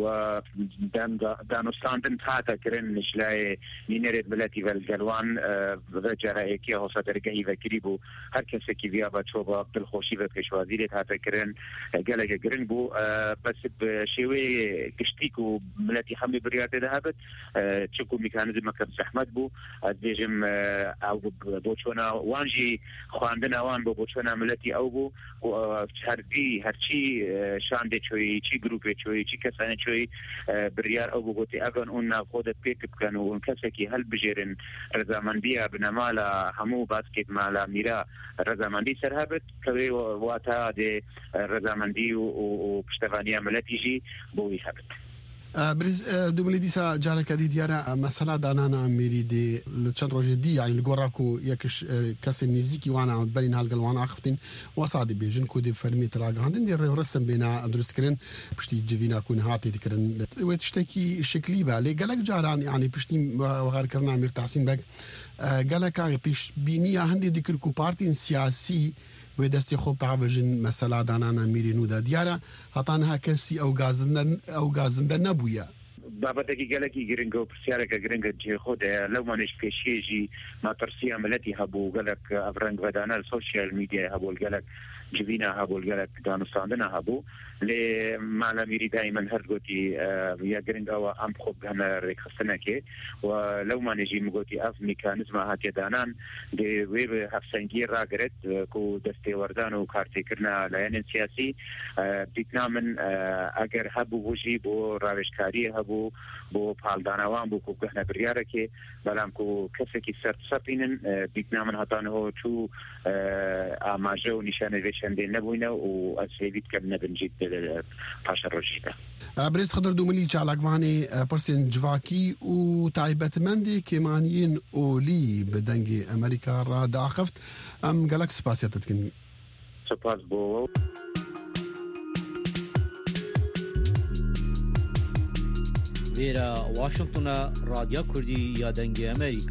ودانوستاندن تاتا كرن نشلاي نينرد بلاتي والجلوان رجرائكي هو صدرقهي وكريبو هر كسي كي بيابا تشوبا بالخوشي وكشوازيري تاتا كرن قالك قرن بو بس بشيوي كشتيكو ملاتي حمي برياتي هابت تشكو ميكانيزم مكتب زحمت بو اديجم او بوچونا وانجي خواندنا وان بو بوچونا ملتي او بو هردي هرچی شان دي چوي چي جروب چوي چي کسانه چوي بريار او بوتي اغن اون خود پیک بکنو اون کسکی هل بجيرن رضامندی بنمالا همو باسكت مالا میرا رضامندی سرهبت كوي واتا دي رضامندی و پشتواني ملتي جي بوي هبت بريز دوملي ديسا جارك دي ديارا مسألة دانانا ميري دي لچند روجي دي يعني الجوراكو يكش كاس نيزيكي وانا برين هالقلوان اخفتين وصادي بيجن كودي فرمي تراغ عندن دي رسم بينا درستكرن بشتي جيفينا كون هاتي تكرن وتشتكي شكلي بالي قالك جاران يعني بشتي وغير كرنا مير تحسين بك قالك بيش بينيا هندي ديكركو بارتين سياسي و دستی خوب پاوجن مسئله دانانا میری نودا دیاره هاتانها کسی او گازندن او گازنده نبویا بابتکی گلکی گرنگو پرسیارک گرنگ جه خود لو منش پیشیجی ما ترسی عملتی هبو گلک افرنگ ودانا السوشيال ميديا هبو گلک جبينا هبو گلک دانستاندنا هبو ل معلميري دائما هرغوتي يا جرينغ او ام خوب هنا ريخستنكي ولو ما نجي مغوتي اف ميكانيزم هاتي دانان دي ويب هفسنجي راغرت كو دستي وردان وكارتي كرنا لين سياسي بيتنا من اگر هبو وجي بو راوشكاري هبو بو بالدانوان بو كو هنا برياركي بلام كو كسكي سرت سابينن بيتنا من هاتانو تو اماجو نشانه وشندي نبوينا واسيبيت كبنا بنجيت پاشا روشیده بريز خضر دوملي چالاکوانی پرسین جواکی و تایبتمندی که معنیین اولی بدنگ امریکا را داخفت ام گلک سپاسیت تکن سپاس بو ویرا واشنطن رادیو کردی یا دنگ امریکا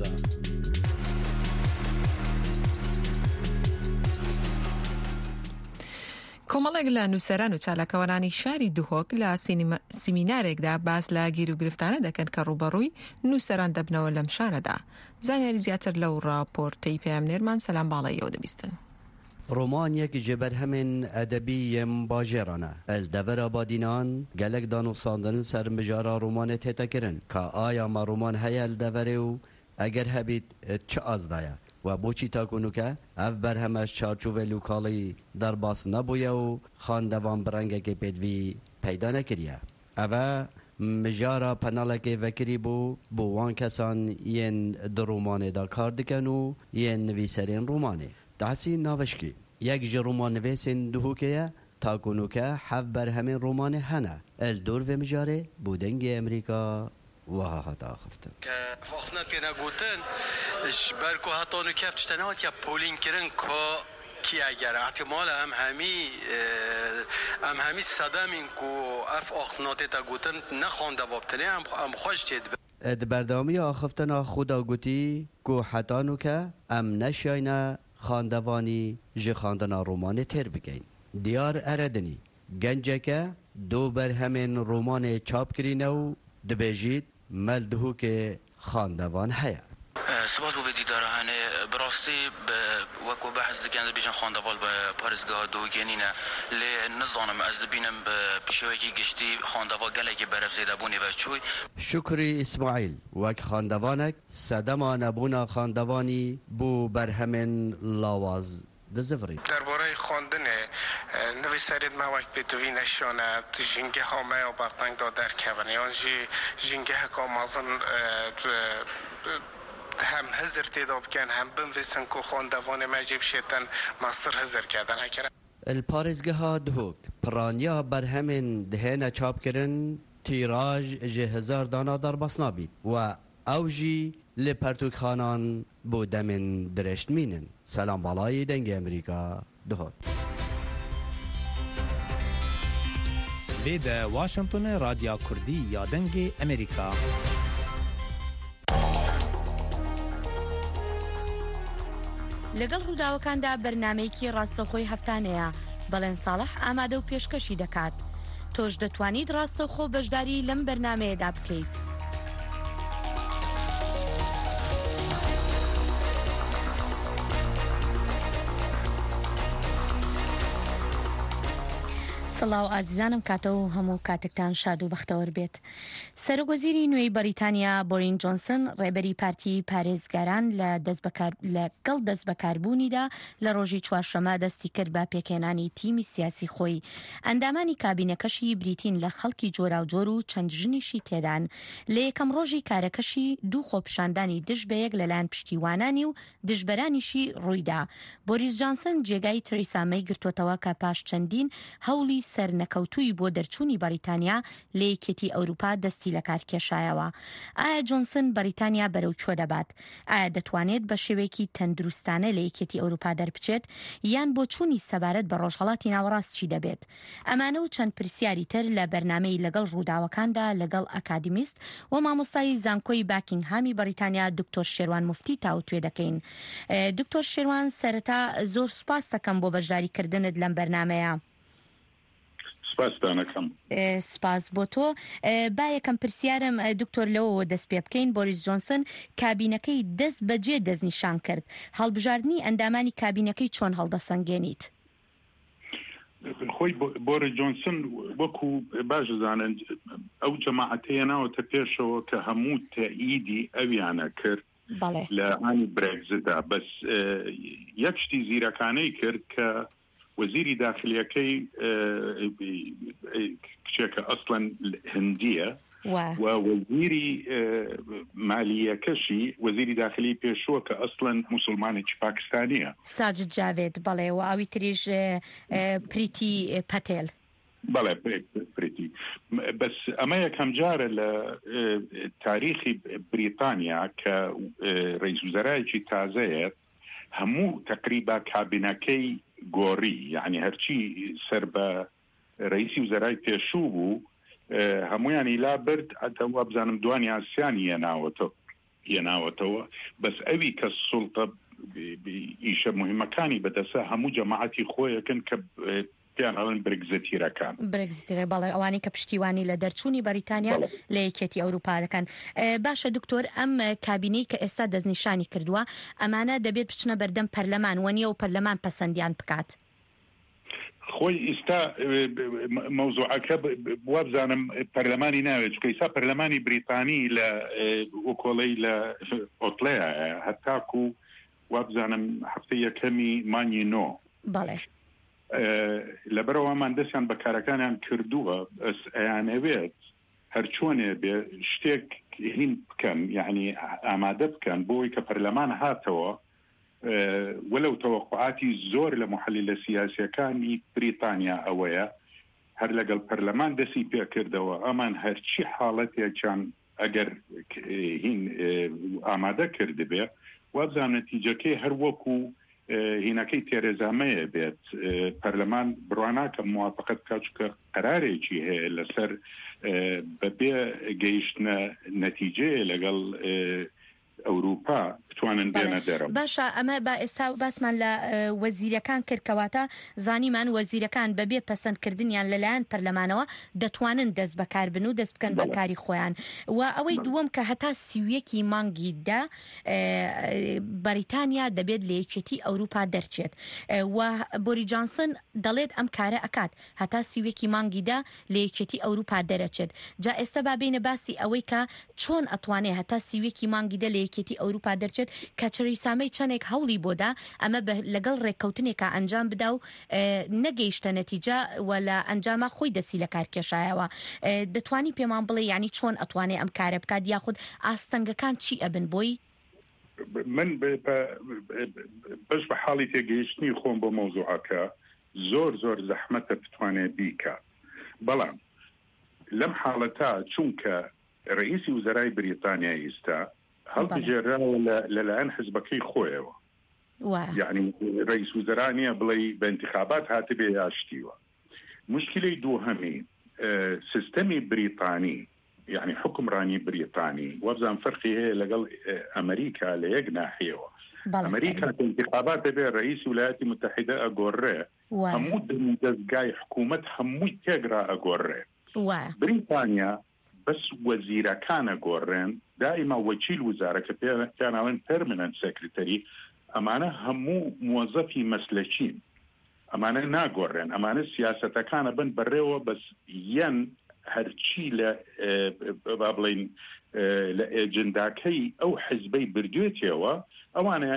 کۆمەڵێک لە نووسەران و چالاکەوەرانی شاری دوهۆک لە سیمینارێکدا باس لە گیر و گرفتانە دەکەن کە ڕوبەڕووی نووسەران دەبنەوە لەم شارەدا. زانیاری زیاتر لەو راپۆرتەی پێمنێرمان سەلام باڵاییەوە دەبیستن. رومانیەکی جبر هەمین ئەدەبییم باژێرانە ئەلدەڤەرە بادینان گەلک دانوساندن سەر مژارە رومانێت هێتەکردن کە ئایا ما رومان هەیە ئەلدەڤەرێ و ئەگەر هەبیت چ ئازدایە و بۆچی تاکونوکە ئەف بەرهەمەش چارچووە لوکاڵی دەرباس نەبوویە و خاندەوان بڕەنگێکی پێدوی پەیدا نەکردیە. ئەوە مجارا پنالکی وکری بو بو وان کسان ین در رومانه دا کار دکن و ین نویسرین رومانه تحسین ناوشکی یک جه رومان نویسین دهو که تا کنو که حف بر همین رومانه هنه الدور و مجاره بودنگ امریکا وها هتا خفتن که وقتنا تینا گوتن برکو هتانو کف تشتنهات یا پولین کرن که کی اگر احتمال ام همی ام همی صدامین کو اف اخنات تا گوتن نخوانده وابتنه ام خوش تید دبردامی آخفتن خدا گوتی کو حتانو که ام نشاینه خاندوانی جه خاندنا رومان تر بگین دیار اردنی گنجه که دو بر همین رومان چاپ کرینه و دبیجید ملدهو که خاندوان هیا سپاس بو دیداره هنه براستی وکو بحث دکن بیشن خاندوال به پارزگاه دو گنینه لی نظانم از دبینم بشوکی گشتی خاندوال گله که برف زیده بونی و چوی شکری اسماعیل وک خاندوانک صدما نبونا خاندوانی بو بر همین لاواز دزفری درباره خواندن نویسرید موک بدوی نشانه جنگه ها ما برطنگ دادر کبن یان جی جنگه ها مازن هم هزر تیداب کن هم بنویسن که خواندوان مجیب شیطن مستر هزر کردن هکره الپارزگه ها دهوک پرانیا بر همین دهنه چاپ کرن تیراژ جه هزار دانا در بسنا بید و اوجی لپرتوک خانان بودمن درشت مینن سلام بالای دنگ امریکا دهوک وید واشنطن رادیو کردی یا دنگ امریکا لەگەڵ ڕووداوەکاندا بەرنامەیەکی ڕاستەوخۆی هەفتانەیە بەڵێن ساڵح ئامادە و پێشکەشی دەکات تۆش دەتوانیت ڕاستەوخۆ بەشداری لەم بەرنامەیەدا بکەیت. سڵاو ئازیزانم کاتە و هەموو کاتێکتان شاد و بەختەوەر بێت. سەرۆکوەزیری نوێی بەریتانیا بۆرین جۆنسن ڕێبەری پارتی پارێزگاران لەگەڵ دەست بەکاربوونیدا لە ڕۆژی چوارشەمە دەستی کرد بە پێکێنانی تیمی سیاسی خۆی. ئەندامانی کابینەکەشی بریتین لە خەڵکی جۆراوجۆر و چەند ژنیشی تێدان لە یەکەم ڕۆژی کارەکەشی دوو خۆپشاندانی دژ بەیەک لەلایەن پشتیوانانی و دژبەرانیشی ڕوویدا. بۆریس جۆنسن جێگای تریسا مەی گرتوتەوە کە پاش چەندین هەوڵی سەر نەکەوتووی بۆ دەرچوونی بەریتانیا لە یەکێتی ئەوروپا دەستی لە کار کێشایەوە. ئایا جۆنسن بەریتانیا بەرەو چۆ دەبات؟ ئایا دەتوانێت بە شێوەیەکی تەندروستانە لە یەکێتی ئەوروپا دەربچێت یان بۆ چوونی سەبارەت بە ڕۆژهەڵاتی ناوەڕاست چی دەبێت؟ ئەمانە و چەند پرسیاری تر لە بەرنامەی لەگەڵ ڕووداوەکاندا لەگەڵ ئەکادمیست و مامۆستای زانکۆی باکینگهامی بەریتانیا دکتۆر شێروان موفتی تاوتوێ دەکەین. دکتۆر شێروان سەرەتا زۆر سوپاس دەکەم بۆ بەشداریکردنت لەم بەرنامەیە. سپاس بۆ تۆ. با یەکەم پرسیارم دکتۆر لەوەوە دەست پێ بکەین. بۆریس جۆنسن کابینەکەی دەست بەجێ دەستنیشان کرد. هەڵبژاردننی ئەندامانی کابینەکەی چۆن هەڵدەسەنگێنیت؟ خۆی بۆریس جۆنسن وەکو باش زانن ئەو جەماعەتەیە ناوەتە پێشەوە کە هەموو تەئیدی ئەویانە کرد لە ئانی برێکزدا بەس یەک شتی زیرەکانەی کرد کە وزیری داخلیەکەی کچێکە ئەسڵەن هەندیە و وەزیری مالیەکەشی وەزیری داخلی پێشووە کە ئەسڵەن موسڵمانێکی پاکستانیە ساجد جاوێد بەڵێ و ئاوی تریژ پریتی پەتێل بەڵێ پریتی بەس ئەمە یەکەم جارە لە تاریخی بریتانیا کە ڕئیس وزەرایەکی تازەیە هەموو تقریبا کابینەکەی گۆڕی یعنی هەرچی سەر بە ڕئیسی وزەرای پێشوو بوو هەمویانی لا برد ئەتەوە بزانم دوانی ئاسیانی هێناوەتەوە بەس ئەوی کە سوڵتە ئیشە مهمەکانی بەدەسە هەموو جەماعەتی خۆیەکەن کە پیان هەڵن برگزەتیرەکان برگزەتیرە بەڵێ ئەوانی کە پشتیوانی لە دەرچوونی بەریتانیا لە یەکێتی ئەوروپا دەکەن. باشە دکتۆر ئەم کابینەی کە ئێستا دەستنیشانی کردووە ئەمانە دەبێت بچنە بەردەم پەرلەمان وەنیە و پەرلەمان پەسەندیان بکات. خۆی ئێستا مەوزوعەکە وابزانم پەرلەمانی ناوێت چکە ئێستا پەرلەمانی بریتانی لە وەکۆڵەی لە ئۆتلەیە هەتاکو وابزانم هەفتەی یەکەمی مانگی نۆ بەڵێ لەبەرەوەمان دەستیان بە کارەکانیان کردووە ئەس ئەیانەوێت هەرچۆنێ بێ شتێک هین بکەن یعنی ئامادە بکەن بۆی کە پەرلەمان هاتەوە وەلو تەوەقعاتی زۆر لە محەلیلە سیاسیەکانی بریتانیا ئەوەیە هەر لەگەڵ پەرلەمان دەسی پێکردەوە ئەمان هەرچی حاڵەتێکیان ئەگەر هین ئامادە کرد بێ وابزان نەتیجەکەی هەر وەکو هینەکەی تێرەزامەیە بێت پەرلەمان بڕواناکە موافقت کاچکە قەرارێکی هەیە لەسەر بەبێ گەیشتنە نەتیجەیە لەگەڵ ئەوروپا بتوانن بێنە دەرەوە. باشە ئەمە با ئێستا باسمان لە وەزیرەکان کردکەواتە زانیمان وەزیرەکان بەبێ پەسەندکردنیان لەلایەن پەرلەمانەوە دەتوانن دەست بەکار بن و دەست بکەن بەکاری خۆیان و ئەوەی دووەم کە هەتا سیویەکی مانگیدا بەریتانیا دەبێت لە یەکێتی ئەوروپا دەرچێت و بۆری جانسن دەڵێت ئەم کارە ئەکات هەتا سیویەکی مانگیدا لە یەکێتی ئەوروپا دەرەچێت جا ئێستا با بینە باسی ئەوەی کە چۆن ئەتوانێت هەتا سیویەکی مانگیدا لە یەکێتی ئەوروپا دەرچێت کە چەریسامەی چەندێک هەوڵی بۆدا ئەمە لەگەڵ ڕێککەوتنێکە ئەنجام بدا و نەگەیشتە نەتیجە و لە ئەنجامە خۆی دەسی لە کارکێشایەوە دەتوانی پێمان بڵێ یعنی چۆن ئەتوانێ ئەم کارە بکات یاخود ئاستەنگەکان چی ئەبن بۆی من بەش بە حاڵی تێگەیشتنی خۆم بۆ مەوزوعەکە زۆر زۆر زەحمەتە بتوانێت بیکە بەڵام لەم حاڵەتا چونکە ڕئیسی وزەرای بریتانیا ئێستا هەڵبژێراوە لەلایەن حزبەکەی خۆیەوە یعنی ڕئیس وزەرانیە بڵێ بە انتخابات هاتبێ یاشتیوە مشکلەی دووهەمی سیستەمی بریتانی یعنی حکمڕانی بریتانی وەبزان فەرقی هەیە لەگەڵ ئەمریکا لە یەک ناحیەوە ئەمریکا انتخابات دەبێ ڕئیسی ویلایەتی متحیدە ئەگۆڕێ هەموو دەستگای حکوومەت هەمووی تێگرا ئەگۆڕێ بریتانیا بس وەزیرەکانە گۆڕێن دائما وەکیل وزارەکە پێیاناڵێن پەرمنەنت سێکرتەری ئەمانە هەموو موظەفی مەسلەکین ئەمانە ناگۆڕێن ئەمانە سیاسەتەکانە بن بەڕێوە بەس یەن هەرچی لە با بڵین لە ئێجنداکەی ئەو حزبەی بردوێتەوە ئەوانە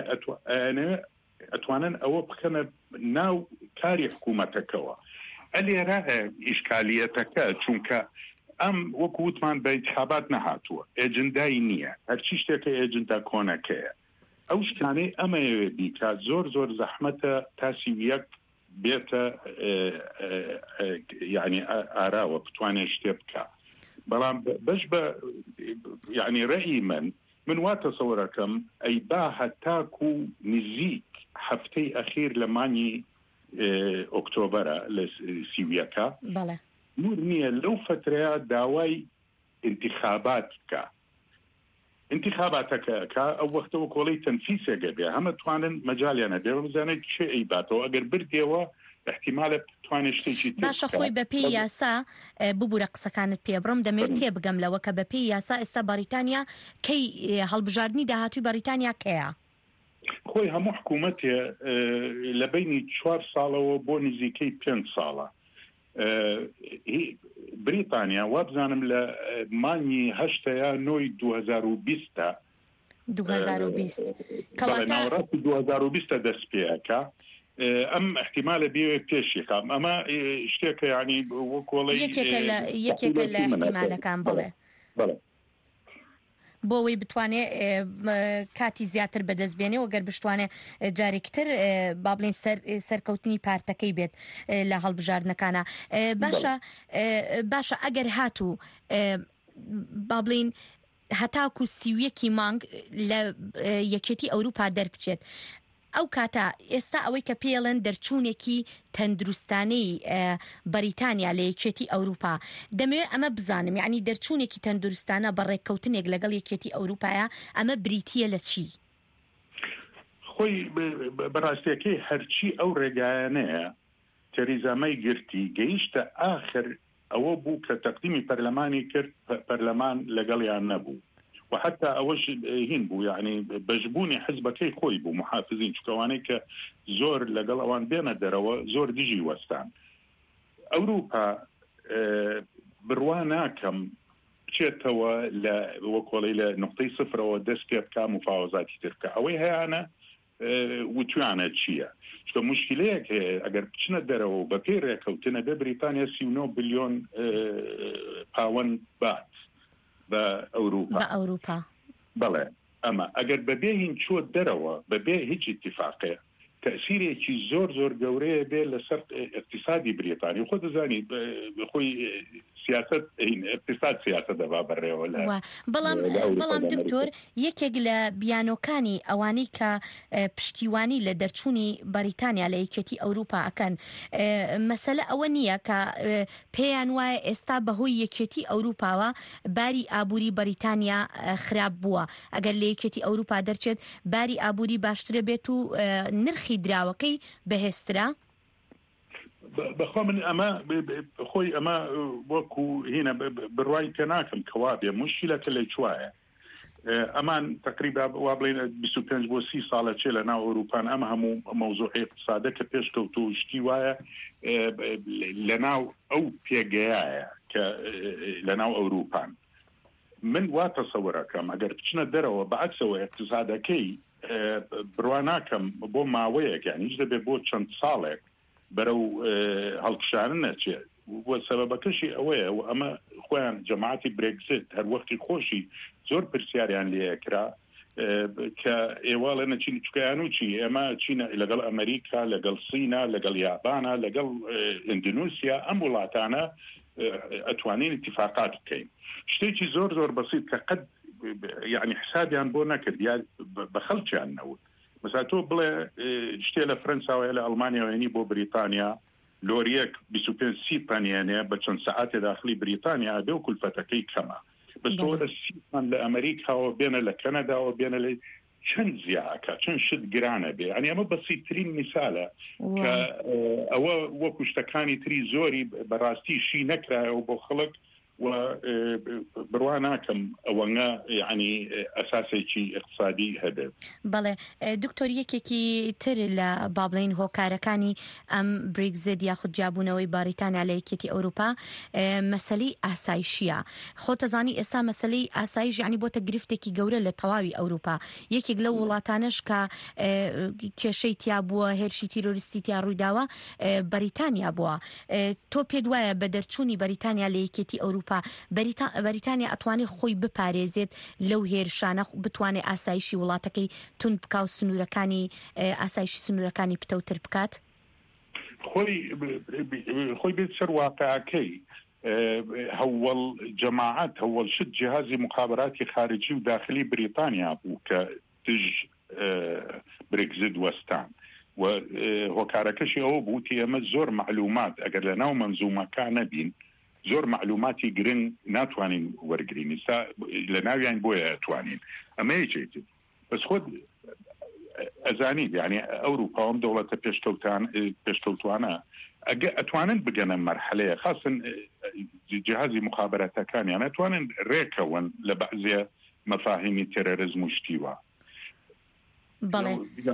ئەتوانن ئەوە بکەنە ناو کاری حکوومەتەکەەوە ئەلێرە ئیشکالیەتەکە چونکە ئەم وەکو وتمان بە انتخابات نەهاتووە ئێجندای نییە هەرچی شتێکە ئێجندا کۆنەکەیە ئەو شتانەی ئەمەوێ بیکات زۆر زۆر زەحمەتە تاسی یەک بێتە یعنی ئاراوە بتوانێت شتێ بکە بەڵام بەش بە یعنی ڕێی من من وا تەسەوەرەکەم ئەی با هەتاکو نزیک هەفتەی ئەخیر لە مانی ئۆکتۆبەرە لە سیویەکە نور نییە لەو فترەیە داوای انتخابات بکە انتخاباتەکە کە ئەو وەختەوە کۆڵی تەنفیسێگە بێ هەمە توانن مەجالیانە دێوە بزانێت چێ ئەیباتەوە ئەگەر بردێەوە احتیمالە توانێت شتێکی باشە خۆی بە پێی یاسا ببوورە قسەکانت پێ بڕم دەمێت تێ بگەم لەوە کە بە پێی یاسا ئێستا بەریتانیا کەی هەڵبژاردننی داهاتووی بەریتانیا کەیە خۆی هەموو حکوومەتێ لە بینی چوار ساڵەوە بۆ نزیکەی پێنج ساڵە بریتانیا وابزانم لە مانی هەشتەیە نۆی دوو هەزار و بیستە ناوەڕاستی دوو هەزار و بیستە دەست پێەکە ئەم احتیمالە بێ پێشیخام ئەمە شتێکە یعنی وەکۆڵی یەکێکە لە احتیمالەکان بڵێ بۆەوەی بتوانێ کاتی زیاتر بەدەستبێنێ و گەر بشتوانێ جارێکتر با بڵین سەرکەوتنی پارتەکەی بێت لە هەڵبژاردنەکانە باشە باشە ئەگەر هاتوو با بڵین هەتاکو سیویەکی مانگ لە یەکێتی ئەوروپا دەربچێت ئەو کاتە ئێستا ئەوەی کە پێڵێن دەرچوونێکی تەندروستانەی بەریتانیا لە یەکێتی ئەوروپا دەمەوێت ئەمە بزانم یعنی دەرچوونێکی تەندروستانە بە ڕێککەوتنێک لەگەڵ یەکێتی ئەوروپایە ئەمە بریتیە لە چی؟ خۆی بەڕاستیەکەی هەرچی ئەو ڕێگایانەیە تەریزامەی گرتی گەیشتە ئاخر ئەوە بوو کە تەقدیمی پەرلەمانی کرد پەرلەمان لەگەڵیان نەبوو وحتى أوش هين بو يعني بجبوني حزبكي خوي بو محافظين شكواني كزور لقل أوان بينا دروا زور ديجي وستان أوروبا اه بروانا كم شيتوا ل وقولي لنقطة صفر ودس كيف كان مفاوضات تركا أوي هي أنا وتوانە چییە چکە مشکلەیەک ئەگەر بچنە دەرەوە بە پێی ڕێکەوتنە بە بریتانیا سی و نۆ بلیۆن پاوەند بات بە ئەوروپا بە ئەوروپا بەڵێ ئەمە ئەگەر بەبێ هین چۆ دەرەوە بەبێ هیچ اتفاقێ تأثیرێکی زۆر زۆر گەورەیە بێ لەسەر اقتصادی بریتانی خۆ دەزانی خۆی سیاست اقتصاد سیاست دەبا بەڕێوە لە بەڵام بەڵام دکتۆر یەکێک لە بیانۆکانی ئەوانەی کە پشتیوانی لە دەرچوونی بەریتانیا لە یەکێتی ئەوروپا ئەکەن مەسەلە ئەوە نییە کە پێیان وایە ئێستا بەهۆی یەکێتی ئەوروپاوە باری ئابووری بەریتانیا خراپ بووە ئەگەر لە یەکێتی ئەوروپا دەرچێت باری ئابووری باشترە بێت و نرخی دراوەکەی بەهێسترا بەخوا من ئەمە خۆی ئەمە وەکو هینە بڕوای پێ ناکەم کەوابێ مشکلەکە لە چوایە ئەمان تقریبا وا بڵێن بیست و پێنج بۆ سی ساڵە چێ لە ناو ئەوروپان ئەمە هەموو مەوزوعی اقتصادە کە پێشکەوت و شتی وایە لە ناو ئەو پێگەیایە کە لە ناو ئەوروپان من وا تەسەوەرەکەم ئەگەر بچنە دەرەوە بەعکسەوە اقتصادەکەی بڕوا ناکەم بۆ ماوەیەک یان هیچ دەبێت بۆ چەند ساڵێک بەرەو هەڵکشانە نەچێت وە سەبەبەکەشی ئەوەیە و ئەمە خۆیان جەماعەتی برێکزیت هەر وەختی خۆشی زۆر پرسیاریان لێکرا کە ئێوەڵە نەچین چکیان و چی ئێمە چینە لەگەڵ ئەمریکا لەگەڵ سینا لەگەڵ یابانە لەگەڵ ئیندونوسیا ئەم وڵاتانە ئەتوانین اتفاقات بکەین شتێکی زۆر زۆر بەسیط کە قەت یعنی حسابیان بۆ نەکرد یا بە خەڵکیان نەوت مثلا تۆ بڵێ شتێ لە فەرەنساوە لە ئەڵمانیاوێنی بۆ بریتانیا لۆریەک بیست و پێنج سی پەنیێنێ بە چەند سەعاتێ داخلی بریتانیا بێ و کولفەتەکەی کەمە بەس تۆ لە سیمان لە ئەمریکاوە بێنە لە کەنەداوە بێنە لە چەند زیاکە چەند شت گرانە بێ ئەنی ئەمە بەسیترین میسالە کە ئەوە وەکو شتەکانی تری زۆری بەڕاستی شی نەکرایەوە بۆ خەڵک و بڕوا ناکەم ئەوەنگە یعنی ئەساسێکی اقتصادی هەبێت. بەڵێ دکتۆر یەکێکی تر لە بابڵین هۆکارەکانی ئەم برێگزیت یاخود جیابوونەوەی بەریتانیا لە یەکێتی ئەوروپا مەسەلەی ئاسایشیە. خۆتەزانی ئێستا مەسەلەی ئاسایش یعنی بۆتە گرفتێکی گەورە لە تەواوی ئەوروپا. یەکێک لە وڵاتانش کە کێشەی تیا بووە هێرشی تیرۆریستی تیا ڕوویداوە بەریتانیا بووە. تۆ پێت وایە بە دەرچوونی بەریتانیا لە یەکێتی ئەوروپا بەریتانیا ئەتوانێت خۆی بپارێزێت لەو هێرشانە بتوانێت ئاسایشی وڵاتەکەی تون بکا و سنوورەکانی ئاسایشی سنوورەکانی پتەوتر بکات؟ خۆی خۆی بێت سەر واقعەکەی هەوڵ جەماعەت هەوڵ شت جیهازی مخابراتی خارجی و داخلی بریتانیا بوو کە دژ برێگزیت وەستان و هۆکارەکەشی ئەوە بووتی ئەمە زۆر معلومات ئەگەر لە ناو مەنزومەکە نەبین زۆر معلوماتی گرنگ ناتوانین وەرگرین ئستا لە ناویان بۆیە ئەتوانین ئەمە یەکێتی بەس خۆت ئەزانیت یعنی ئەوروپا ئەم دەوڵەتە پێشکەوتان پێشکەوتوانە ئەگە ئەتوانن بگەنە مەرحەلەیە خاصن جیهازی مخابراتەکانیان ئەتوانن ڕێکەون لە بەعزیە مەفاهیمی تێرەرزم و شتیوە. بەڵێ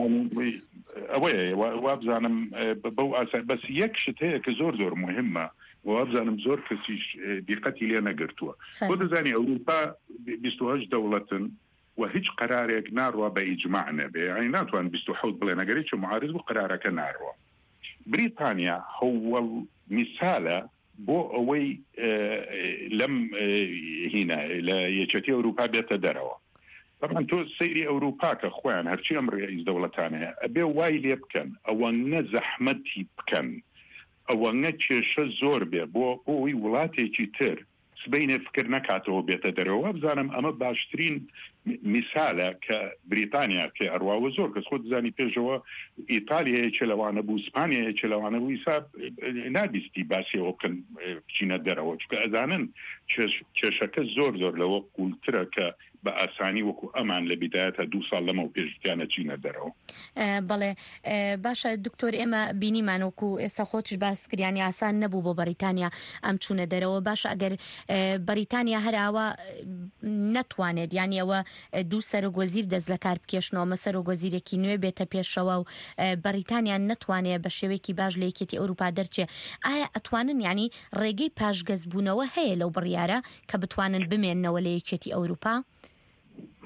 ئەوەیە وابزانم بەو ئاسا بەس یەک شت هەیە کە زۆر زۆر مهمە وابزانم زۆر کەسیش دیقەتی لێ نەگرتووە. بۆ دەزانی ئەوروپا بیست و هەشت دەوڵەتن و هیچ قرارێک ناڕوا بە ئیجماع نەبێ یعنی ناتوان بیست و حەوت بڵێ نەگەری چ معارض بوو قرارەکە ناڕوا. بریتانیا هەوڵ میسالە بۆ ئەوەی لەم هینە لە یەکێتی ئەوروپا بێتە دەرەوە. طبعا تۆ سەیری ئەوروپا کە خۆیان هەرچی ئەم ڕێز دەوڵەتانەیە ئەبێ وای لێ بکەن ئەوەنە زەحمەتی بکەن ئەوەنە کێشە زۆر بێ بۆ ئەوی وڵاتێکی تر سبەینێ فکر نەکاتەوە بێتە دەرەوە. بزانم ئەمە باشترین میسالە کە بریتانیا کە ئەڕواوە زۆر کەس خۆ دەزانی پێشەوە ئیتالیایەکێ لەوانە بوو ئیسپانیایەکێ لەوانە بوو ئیسا نابیستی باسیەوە بکەن بچینە دەرەوە چکە ئەزانن کێشەکە زۆر زۆر لەوە قوڵترە کە بە ئاسانی وەکو ئەمان لە بیدایەتە دوو ساڵ لەمە و پێشتیانە چینە دەرەوە. بەڵێ باشە دکتۆر ئێمە بینیمانوەکو ئێستا خۆتش باس کردیانی ئاسان نەبوو بۆ بەریتانیا ئەم چوونە دەرەوە. باشە ئەگەر بەریتانیا هەراوە نەتوانێت یانی ئەوە دوو سەرۆگوەزیر دەست لە کار بکێشنەوە مە سەرۆگوەزیرێکی نوێ بێتە پێشەوە و بەریتانیا نەتوانێت بە شێوەیەکی باش لە یەکێتی ئەوروپا دەرچێ. ئایا ئەتوانن یعنی ڕێگەی پاشگەزبوونەوە هەیە لەو بڕیارە کە بتوانن بمێننەوە لە یەکێتی ئەوروپا؟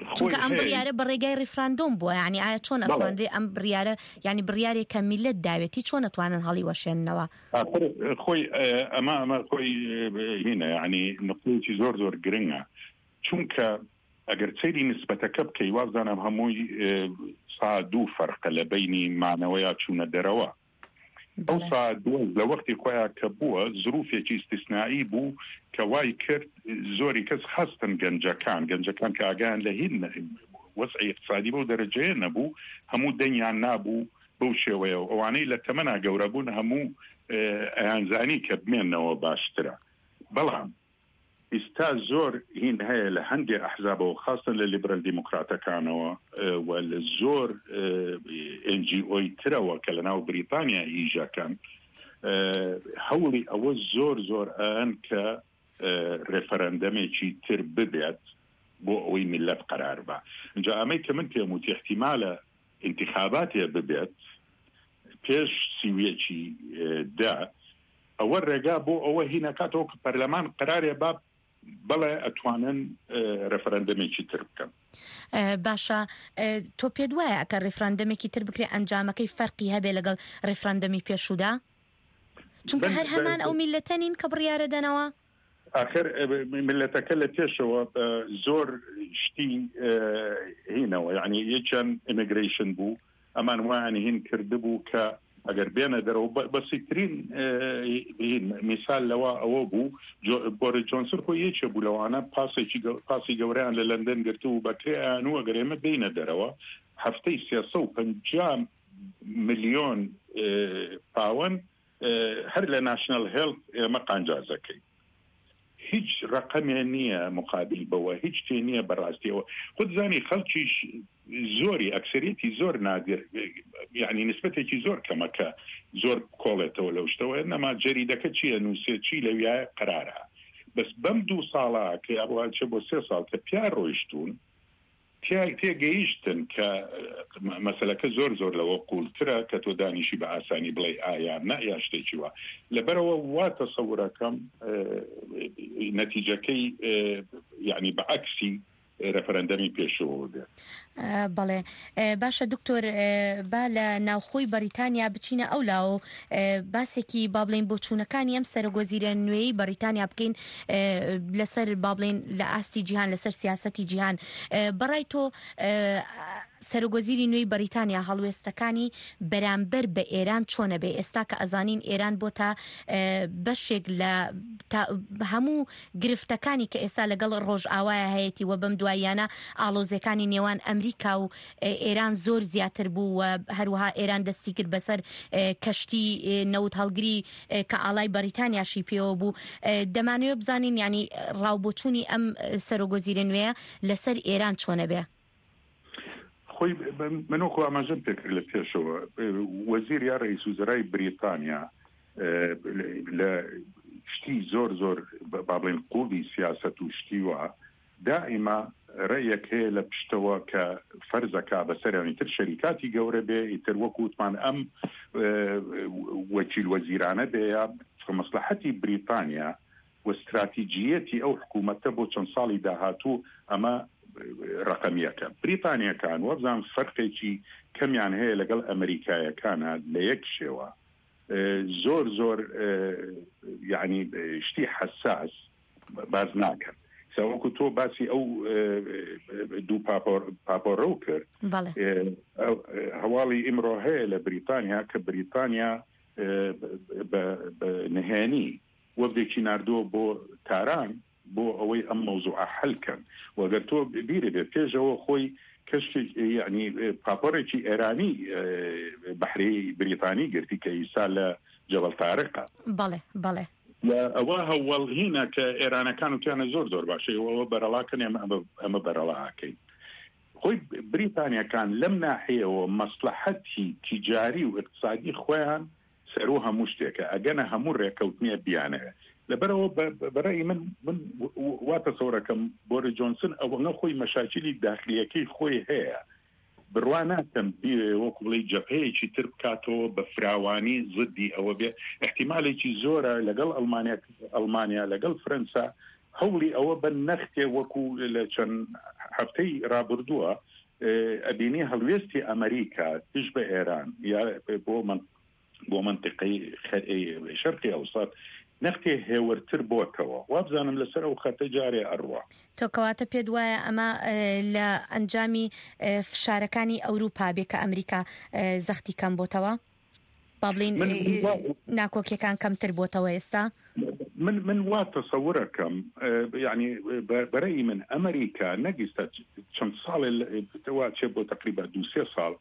چونکە ئەم بڕیارە بە ڕێگای ڕیفراندۆم بووە، ینی ئایا چۆن ئەتوانرێ ئەم بڕیارە ینی بڕیارێک کە میلەت داوێتی چۆن ئەتوانن هەڵی وەشێننەوە؟ خۆی ئەمە ئەمە خۆی هینە ینی نقطەیەکی زۆر زۆر گرنگە، چونکە ئەگەر سەیری نسبەتەکە بکەی وازدانم هەمووی سا دوو فەرقە لە بینی مانەوەیە چوونە دەرەوە. ئەو سا دووە لە وەختی خۆیان کە بووە زروفێکی استثنایی بوو کە وای کرد زۆری کەس خستن گەنجەکان گەنجەکان کە ئاگیان لە هین وەسعی اقتصادی بۆ دەرەجەیە نەبوو، هەموو دەنیان نابوو بەو شێوەیە و ئەوانەی لە تەمەنا گەورە بوون هەموو ئەیانزانی کە بمێنەوە باشترە. بەڵام ئێستا زۆر هین هەیە لە هەندێک ئەحزابەوە خاستن لە لیبرال دیموکراتەکانەوە و لە زۆر ئێن جی ئۆی ترەوە کە لە ناو بریتانیا ئیژەکەن هەوڵی ئەوە زۆر زۆر ئەن کە ڕێفەرەندەمێکی تر ببێت بۆ ئەوەی ملت قرار بە. اینجا ئەمەی کە من پێم وتی احتیمالە انتخاباتێ ببێت پێش سیویەکی دا ئەوە ڕێگا بۆ ئەوە هینەکاتەوە کە پەرلەمان قرارێ با بەڵێ ئەتوانن ڕێفەرەندەمێکی تر بکەن. باشە تۆ پێ دوایە ئەکە ڕێفەرەندەمێکی تر بکرێ ئەنجامەکەی فەرقی هەبێ لەگەڵ ڕێفەرەندەمی پێشودا؟ چونکە هەر هەمان ئەو میلەتە نین کە بڕیارە دەنەوە؟ آخر ملەتەکە لە پێشەوە زۆر شتی هینەوە، یعنی یەکیان ئیمیگریشن بوو، ئەمان وایان هین کردبوو کە ئەگەر بێنە دەرەوە بەسیترین میسال لەوە ئەوە بوو بۆریس جۆنسن خۆی یەکێ بوو لەوانە پاسی گەورەیان لە لەندەن گرتو و بەکرێیان و ئەگەر ئێمە بینە دەرەوە هەفتەی سێسە و پەنجا ملیۆن پاوەند هەر لە ناشنال هێڵت ئێمە قانجازەکەی. هیچ ڕقەمێ نییە مقابل بەوە، هیچ تێ نییە بەڕاستیەوە. خود زانی خەڵکیش زۆری ئەکسەریەتی زۆر نادر، یعنی نسبەتێکی زۆر کەمەکە زۆر کۆڵێتەوە لەو شتەوە نەما جەریدەکە چییە نووسێ چی لەویایە قرارە. بەس بەم دوو ساڵە کە ئەوواچە بۆ سێ ساڵ کە پیا ڕۆیشتون تێگەیشتن کە مەسەلەکە زۆر زۆر لەوە قوڵترە کە تۆ دانیشی بە ئاسانی بڵێ ئایا نە یا شتێکی وە. لەبەرەوە وا تەسەورەکەم نەتیجەکەی یعنی بە عەکسی ڕێفەرەندەمی پێشەوە بێت. بەڵێ باشە دکتۆر، با لە ناوخۆی بەریتانیا بچینە ئەولا و باسێکی بابلین بۆ چوونەکانی ئەم سەرۆگۆزیرە نوێی بەریتانیا بکەین لەسەر بابلین لە ئاستی جیهان لەسەر سیاسەتی جیهان. بەڕای تۆ سەرۆگۆزیری نوێی بەریتانیا هەڵوێستەکانی بەرامبەر بە ئێران چۆنە بێ؟ ئێستا کە ئەزانین ئێران بۆ تا بەشێک لە هەموو گرفتەکانی کە ئێستا لەگەڵ ڕۆژئاوایە هەیەی و بەم دواییانە ئاڵۆزەکانی نێوان ئەمریکا و ئێران زۆر زیاتر بوو و هەروەها ئێران دەستی کرد بەسەر کەشتی نەوت هەڵگری کە ئاڵای بەریتانیاشی پێوە بوو. دەمانوێت بزانین ینی ڕاوبۆچوونی ئەم سەرۆگۆزیرە نوێیە لەسەر ئێران چۆنە بێ؟ خۆی منۆخۆ ئاماژەم پێکرد لە پێشەوە وەزیر یا ڕئیس وزرای بریتانیا لە شتی زۆر زۆر با بڵێن قوڵی سیاست و شتی وە دائما ڕێیەک هەیە لە پشتەوە کە فەرزەکە بەسەریانی تر شەریکاتی گەورە بێ ئیتر وەکووتمان ئەم وەکیل وەزیرانە بێە مەسلحەتی بریتانیا و استراتیجیەتی ئەو حکوومەتە بۆ چەند ساڵی داهاتوو ئەمە ڕقەمیەکە. بریتانیەکان وەبزان فەرقێکی کەمیان هەیە لەگەڵ ئەمریکایەکانە لە یەک شێوە زۆر زۆر یعنی شتی حساس باز ناکەن. سەوەکو تۆ باسی ئەو دوو پاپۆڕە کرد هەواڵی ئیمڕۆ هەیە لە بریتانیا کە بریتانیا بە نهێنی وەبدێکی ناردووە بۆ تاران بۆ ئەوەی ئەم مەوزوعە حەلکەن. وەگەر تۆ بیرە بێت پێشەوە خۆی کەشتی یعنی پاپۆرێکی ئێرانی بەحری بریتانی گرتی کە ئیسا لە جەبەل تارقە. بەڵێ بەڵێ ئەوە هەوڵهینە کە ئێرانەکان وتیانە زۆر زۆر باشە ئەوە بەرەڵاکەن ئەمە بەرەڵاکەین. خۆی بریتانیەکان لەم ناحەیەوە مەسلحەتی تیجاری و اقتصادی خۆیان سەرۆ هەموو شتێکە ئەگەنە هەموو ڕێکەوتنیە بیانەیە. لەبەرەوە بەڕێی من من واتە سەورەکەم بۆریس جۆنسن ئەوەنە خۆی مەشاکلی داخلیەکەی خۆی هەیە بڕوا ناکەم وەکو بڵێ جەبهەیەکی تر بکاتەوە بە فراوانی زدی ئەوە بێ. احتیمالێکی زۆرە لەگەڵ ئەڵمانیا لەگەڵ فەرەنسا هەوڵی ئەوە بە نەختێ وەکو لە چەند هەفتەی رابردووە ئەبینی هەڵوێستی ئەمریکا تش بە ئێران یا بۆ من بۆ منطقەی شەرقی ئەوسات نەختێ هێورتر بۆتەوە وابزانم لەسەر ئەو خەتە جارێ ئەڕوا تۆکەواتە پێت وایە ئەمە لە ئەنجامی فشارەکانی ئەوروپا بێ کە ئەمریکا زەختی کەم بۆتەوە با بڵین ناکۆکیەکان کەمتر بۆتەوە ئێستا من من وا تەسەورەکەم یعنی بەرەی من ئەمریکا نەگیستە چەند ساڵێ وا چێ بۆ تقریبا دو سێ ساڵ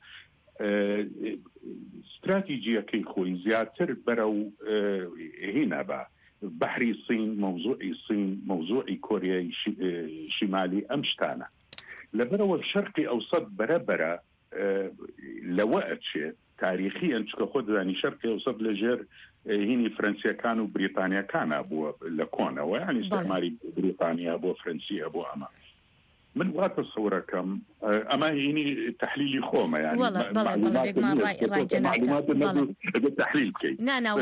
استراتیجیەکەی خۆی زیاتر بەرەو هینە بە بەحری سین مەوزوعی سین مەوزوعی کۆریای شیمالی ئەم شتانە لەبەرەوە شەرقی ئەوسەد بەرەبەرە لەوە ئەچێت تاریخیان چکە خۆ دەزانی شەرقی ئەوسەد لەژێر هینی فرەنسیەکان و بریتانیەکانە بووە لە کۆنەوە ینی استعماری بریتانیا بۆ فرەنسیە بۆ ئەمە من وا تەسەورەکەم ئەمە هینی تحلیلی خۆمە یعنی تحلیل بکەیت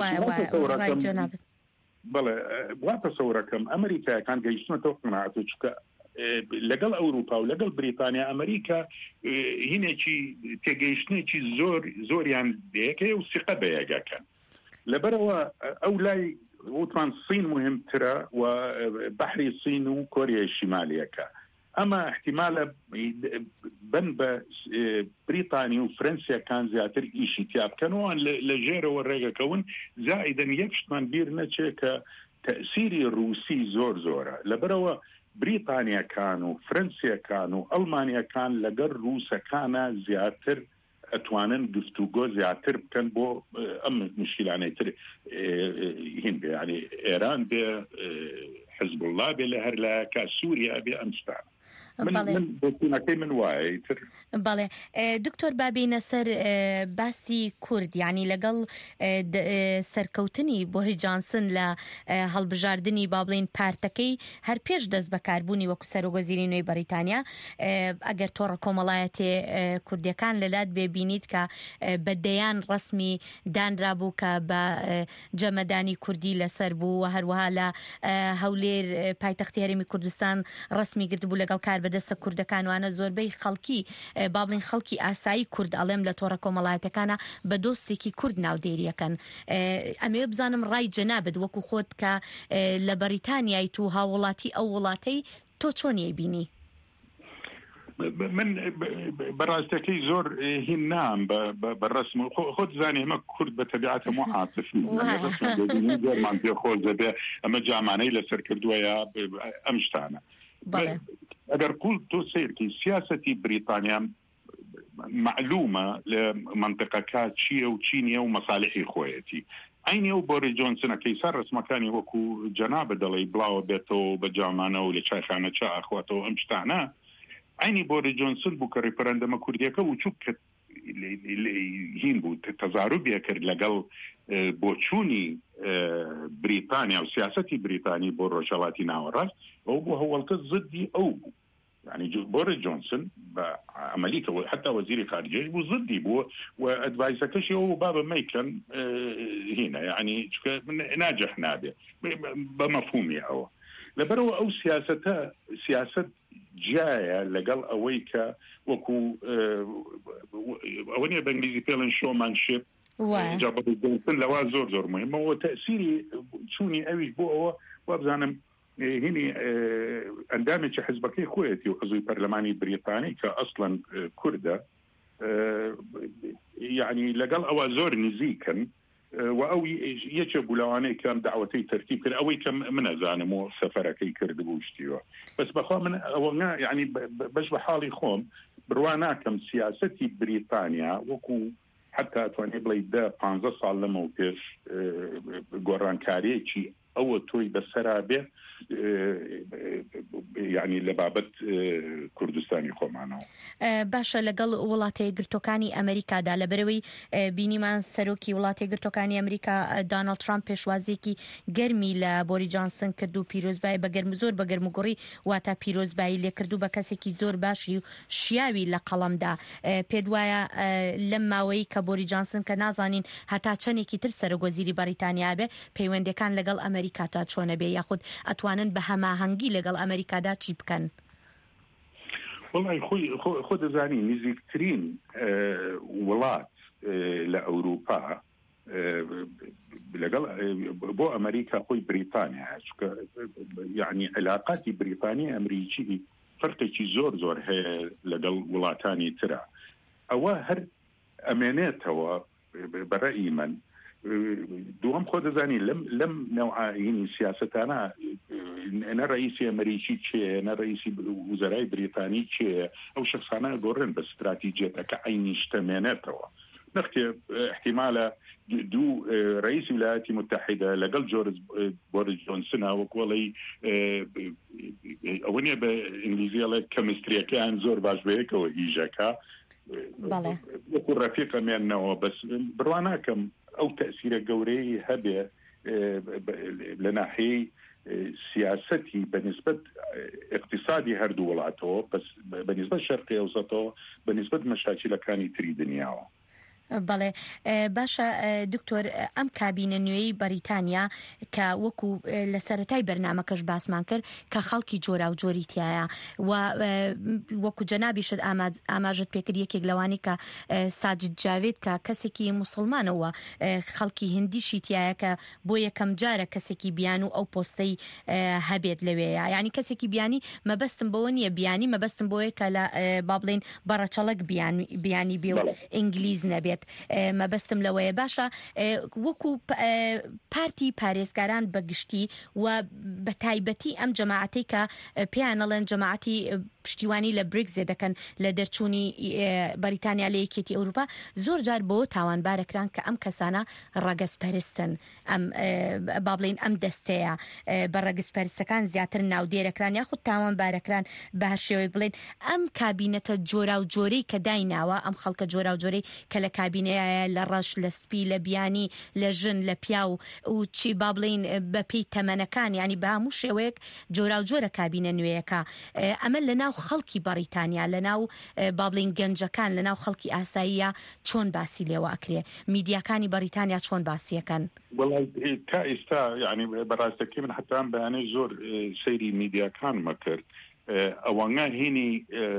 بەڵێ وا تەسەورەکەم ئەمریکایەکان گەیشتنەوە قەناعەتە چکە لەگەڵ ئەوروپا و لەگەڵ بریتانیا ئەمریکا هینێکی تێگەیشتنێکی زۆر زۆریان دەیەکەیە و سقە بەیەگەکەن لەبەرەوە ئەو لای وتمان سین مهمترە و بەحری سین و کۆریای شیمالیەکە ئەمە احتیمالە بن بە بریتانی و فرەنسیەکان زیاتر ئیشی تیا بکەنەوە لە ژێرەوە ڕێگەکەون زائیدەن یەک شتمان بیر نەچێت کە تەئسیری رووسی زۆر زۆرە لەبەرەوە بریتانیەکان و فرەنسیەکان و ئەڵمانیەکان لەگەڵ رووسەکانە زیاتر ئەتوانن گفتوگۆ زیاتر بکەن بۆ ئەم مشکلانەی تر هین بێ ینی ئێران بێ حزب الله بێ لە هەر لایەکە سووریا بێ ئەم شتانە من وایە تر بەڵێ دکتۆر بابینە سەر باسی کورد یعنی لەگەڵ سەرکەوتنی بۆری جانسن لە هەڵبژاردننی با بڵین پارتەکەی هەر پێش دەست بەکاربوونی وەکو سەرۆگۆزیری نوێی بەریتانیا ئەگەر تۆڕە کۆمەڵایەتێ کوردیەکان لەلات بێبینیت کە بەدەیان ڕسمی دانرابوو کە بە جەمەدانی کوردی لەسەر بوو و هەروەها لە هەولێر پایتەختی هەرێمی کوردستان ڕسمی گرتبوو لەگەڵ کار بەدەستە کوردەکانوانە زۆربەی خەڵکی بابڵین خەڵکی ئاسایی کورد ئەڵێم لە تۆڕە کۆمەڵایەتەکانە بە دۆستێکی کورد ناودێریەکەن ئەمێ بزانم ڕای جەنابەت وەکو خۆت کە لە بەریتانیای تو هاوڵاتی ئەو وڵاتەی تۆ چۆنیە بینی؟ من بەڕاستەکەی زۆر هین نام بەڕسم خۆت زانێ ئەمە کورد بە تەبیعەتە معاتفی زۆرمان پێ خۆش دەبێ ئەمە جامانەی لەسەر کردووەیە ئەم شتانە ئەگەر قول تۆ سیرکی سیاسەتی بریتانیا معلومە لە منطقەکە چییە و چینیە و مەساڵحی خۆیەتی ئەینێ و بۆری جۆنسنەکەی سەر ڕسمەکانی وەکو جەنابە دەڵێ بڵاوە بێتەوە بە جامانە و لە چایخانە چا ئاخواتەوە ئەم شتانە ئەینی بۆری جۆنسن بوو کە ڕێپەرەندەمە کوردیەکە و چوو کە هین بوو تەزاروبیە کرد لەگەڵ بۆچوونی بریتانیا و سیاسەتی بریتانی بۆ ڕۆژهەڵاتی ناوەڕاست ئەو بۆ هەوڵکە زدی ئەو بوو يعني بوريس جونسون بأمريكا وحتى وزير خارجية وزدي بو وأدفايسا كشي هو بابا ميكن هنا يعني ناجح نابع بمفهومي أو لبرو أو سياسة سياسة جاية لقل أويكا وكو أوني بإنجليزي بيلن شومانشيب جابر جونسون لوا زور زور مهم هو تأثيري شوني أوي بو هو وابزانم هني اندامج حزبكي خويتي وعضو برلماني بريطاني كاصلا كردة يعني لقل اوازور نزيكا واو يجب لواني كان دعوتي ترتيب كان اوي كم من زانمو سفركي كرد بوشتيو بس بخو من يعني بشبه حالي خوم بروانا كم سياستي بريطانيا وكو حتى تواني بلاي دا بانزا صال لموكش قران كاريكي او توي بسرابه یعنی لە بابەت کوردستانی خۆمانەوە. باشە لەگەڵ وڵاتە یەکگرتوەکانی ئەمریکادا لەبەرەوەی بینیمان سەرۆکی وڵاتە یەکگرتوەکانی ئەمریکا داناڵد ترامپ پێشوازیەکی گەرمی لە بۆری جانسن کرد و پیرۆزبایی بەگەرم زۆر بەگەرم و گۆڕی واتە پیرۆزبایی لێ کردو بە کەسێکی زۆر باشی و شیاوی لە قەڵەمدا. پێت وایە لەم ماوەی کە بۆری جانسن کە نازانین هەتا چەندێکی تر سەرۆکوەزیری بەریتانیا بێ پەیوەندەکان لەگەڵ ئەمریکا تا چۆنە بێ یاخود ئەتوانن بە هەماهەنگی لەگەڵ ئەمریکادا چی بکەن؟ وڵی خۆ دەزانی نزیکترین وڵات لە ئەوروپا لەگەڵ بۆ ئەمریکا خۆی بریتانیا یعنی علاقاتی بریتانی ئەمریکی فەرقێکی زۆر زۆر هەیە لەگەڵ وڵاتانی ترە. ئەوە هەر ئەمێنێتەوە بەڕێی من دووەم خۆ دەزانی لەم لەم نەوعینی سیاستانە نە ڕئیسی ئەمریکی چێ نە ڕئیسی وزەرای بریتانی چێ ئەو شخصانە گۆڕن بە استراتیجێتەکە عینی شتەمێنێتەوە. نەختێ احتیمالە دوو ڕئیسی ویلایەتی متحیدە لەگەڵ جۆرج بۆریس جۆنسنە وەکوڵی ئەوە نیە بە ئینگلیزیڵێ کەمستریەکەیان زۆر باش بەیەکەوە ئیژەکە وەکو ڕەفیقەمێنەوە بەس بڕوا ناکەم ئەو تەسیرە گەورەی هەبێ لە ناحیەی سیاسەتی بەنسبەت اقتصادی هەردوو وڵاتەوە بەس بەنسبەت شەرقی ئەوسەتەوە بەنسبەت مەشاکلەکانی تری دنیاوە. بەڵێ باشە دکتۆر ئەم کابینە نوێی بەریتانیا کە وەکو لە سەرەتای بەرنامەکەش باسمان کرد کە خەڵکی جۆرا و جۆری تایە و وەکو جەنابیشت ئاماژت پێکرد یەکێک لەوانی کە ساجد جاوید کە کەسێکی موسڵمانەوە خەڵکی هندیشی تایە کە بۆ یەکەم جارە کەسێکی بیان و ئەو پۆستەی هەبێت لەوەیە یعنی کەسێکی بیانی مەبەستم بەوە نییە بیانی مەبەستم بۆیە کە لە با بڵێن بەڕەچەڵک بیانی بێ و ئینگلیز نەبێت. مەبەستم لەوەیە باشە وەکو پارتی پارێزگاران بەگشتی و بە تایبەتی ئەم جەماعەتی کە پێیانەڵێن جەماعەتی پشتیوانی لە بریکزێ دەکەن لە دەرچوونی بەریتانیا لە یەکێتی ئەوروپا زۆر جار بۆ تاوانبارەکران کە ئەم کەسانە ڕەگەزپەرستن ئەم با بڵێن ئەم دەستەیە بە ڕەگەزپەرستەکان زیاتر ناودێرەکران یاخود تاوانبارەکران بە هەر شێوەیەک بڵێن ئەم کابینەتە جۆرا و جۆرەی کە دایناوە ئەم خەڵکە جۆرا و جۆرەی کە لە کابینەیە لە ڕەش لە سپی لە بیانی لە ژن لە پیا و چی با بڵێن بەپی تەمەنەکان ینی بە هەموو شێوەیەک جۆرا و جۆرە کابینە نوێیەکە ئەمە لە ناو خەڵکی بەریتانیا لە ناو با بڵێن گەنجەکان لە ناو خەڵکی ئاساییە چۆن باسی لێوە ئەکرێ میدیاکانی بەریتانیا چۆن باسیەکەن؟ وڵای تا ئێستا یعنی بەڕاستەکەی من حتان بەیانەی زۆر سەیری میدیاکانمە کرد ئەوانگە هینی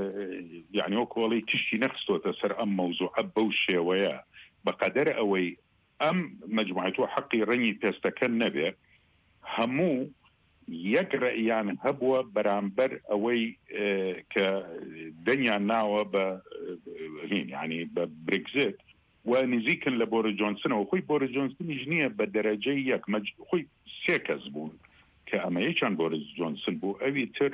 یعنی وەکوڵی تشتی نەخستۆتە سەر ئەم مەوزوعە بەو شێوەیە بەقەدەر ئەوەی ئەم مەجموعەتۆ حەقی ڕەنی پێستەکە نەبێ هەموو یەک ڕێیان هەبووە بەرامبەر ئەوەی کە دەنیان ناوە بە هین ینی بە برگزت و نزیکن لە بۆرە جۆنسنەوە خۆی بۆرە جۆنسنیش نییە بە دەرەجەی یەک خۆی سێ کەس بوون کە ئەمە یەکیان بۆرس جۆنسن بوو ئەوی تر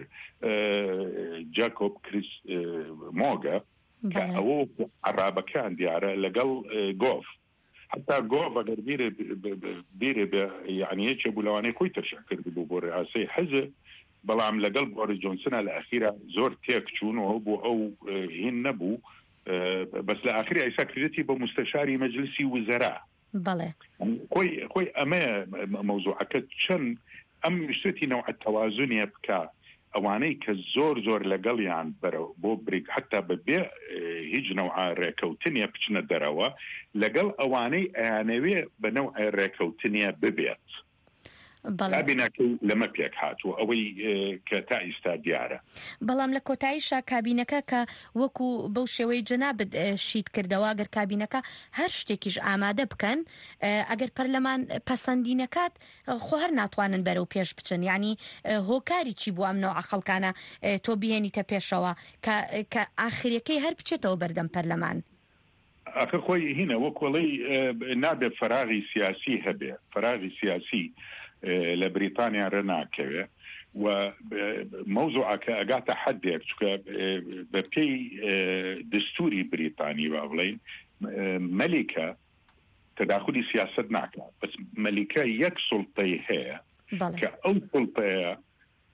جاکۆب کریس مۆگە کە ئەوە عرابەکان دیارە لەگەڵ گۆف حتا گۆف ئەگەر بیرێ بە یعنیەکێ بوو لەوانەیە خۆی تەرشح کرد بوو بۆ ڕێئاسەی حەزب بەڵام لەگەڵ بۆرس جۆنسنە لە ئەخیرا زۆر تێک چوونەوە بۆ ئەو هین نەبوو بەس لە ئاخری ئایسا کردێتی بە مستەشاری مەجلسی وزەرا بەڵێ خۆی خۆی ئەمە مەوزوعەکە چەند ئەم شتێتی نەوع تەوازونیە بکە ئەوانەی کە زۆر زۆر لەگەڵیان بەرەو بۆ بریک حتا بەبێ هیچ نەوع ڕێکەوتنیە بچنە دەرەوە لەگەڵ ئەوانەی ئەیانەوێ بە نەوع ڕێکەوتنیە ببێت کابینەکە لەمە پێک هاتووە ئەوەی کە تا ئێستا دیارە. بەڵام لە کۆتاییشا کابینەکە کە وەکو بەو شێوەی جەنابت شید کردەوە ئەگەر کابینەکە هەر شتێکیش ئامادە بکەن ئەگەر پەرلەمان پەسەندینەکات خۆ هەر ناتوانن بەرەو پێش بچن یعنی هۆکاری چی بوو ئەم نەوع خەڵکانە تۆ بهێنیتە پێشەوە کە ئاخرەکەی هەر بچێتەوە بەردەم پەرلەمان. ئەخە خۆی هینە وەکوڵی نابێت فەراغی سیاسی هەبێ فەراغی سیاسی لە بریتانیا ڕێناکەوێ و مەوزوعەکە ئەگاتە حەدێک چکە بە پێی دستوری بریتانی با بڵێن مەلیکە تەداخلی سیاست ناکات بەس مەلیکە یەک سوڵتەی هەیە کە ئەو سوڵتەیە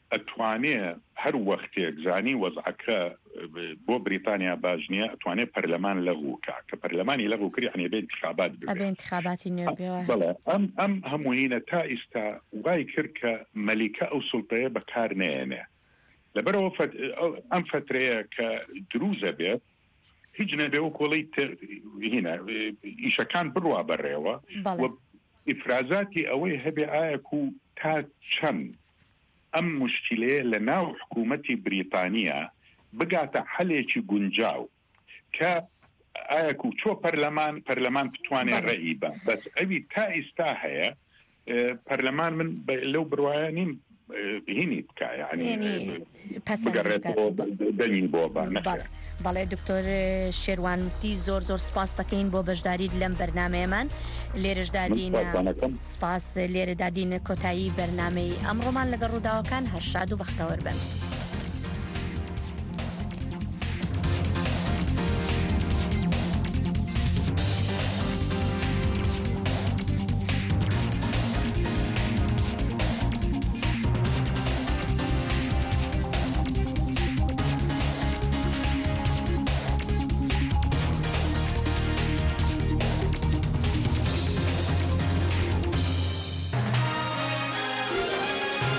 ئەتوانێ هەر وەختێک زانی وەزعەکە بۆ بریتانیا باش نییە ئەتوانێ پەرلەمان لەغووکە کە پەرلەمانی لەغووکری عنێ بێ انتخابات انتخاباتی ئەم ئەم هەمووینە تا ئیستا وای کرد کە مەلیکە ئەو سوڵتەیە بەکار نێنێ لەبەرەوە ئەم فترەیە کە دروزە بێت هیچ نەبێ و کۆڵی هینە ئیشەکان بڕوا بەڕێوە ئیفرازاتی ئەوەی هەبێ ئایا و تا چەند ئەم مشکلەیە لە ناو حکوومەتی بریتانیا بگاتە حەلێکی گونجاو کە ئایا و چۆ پەرلەمان پەرلەمان بتوانێت ڕێی بە بەس ئەوی تا ئیستا هەیە پەرلەمان من لەو بڕواایە نیم هینی بکە یعنی دەنی بۆ بە نەخێ بەڵێ دکتۆر شێروان مفتی زۆر زۆر سپاس دەکەین بۆ بەشداریت لەم بەرنمەیەمان لێرەشدادین سپاس لێرەدادین کۆتایی بەرنمەی ئەمڕۆمان لەگەڵ ڕووداوەکان هەر شاد و بەختەوەر بن.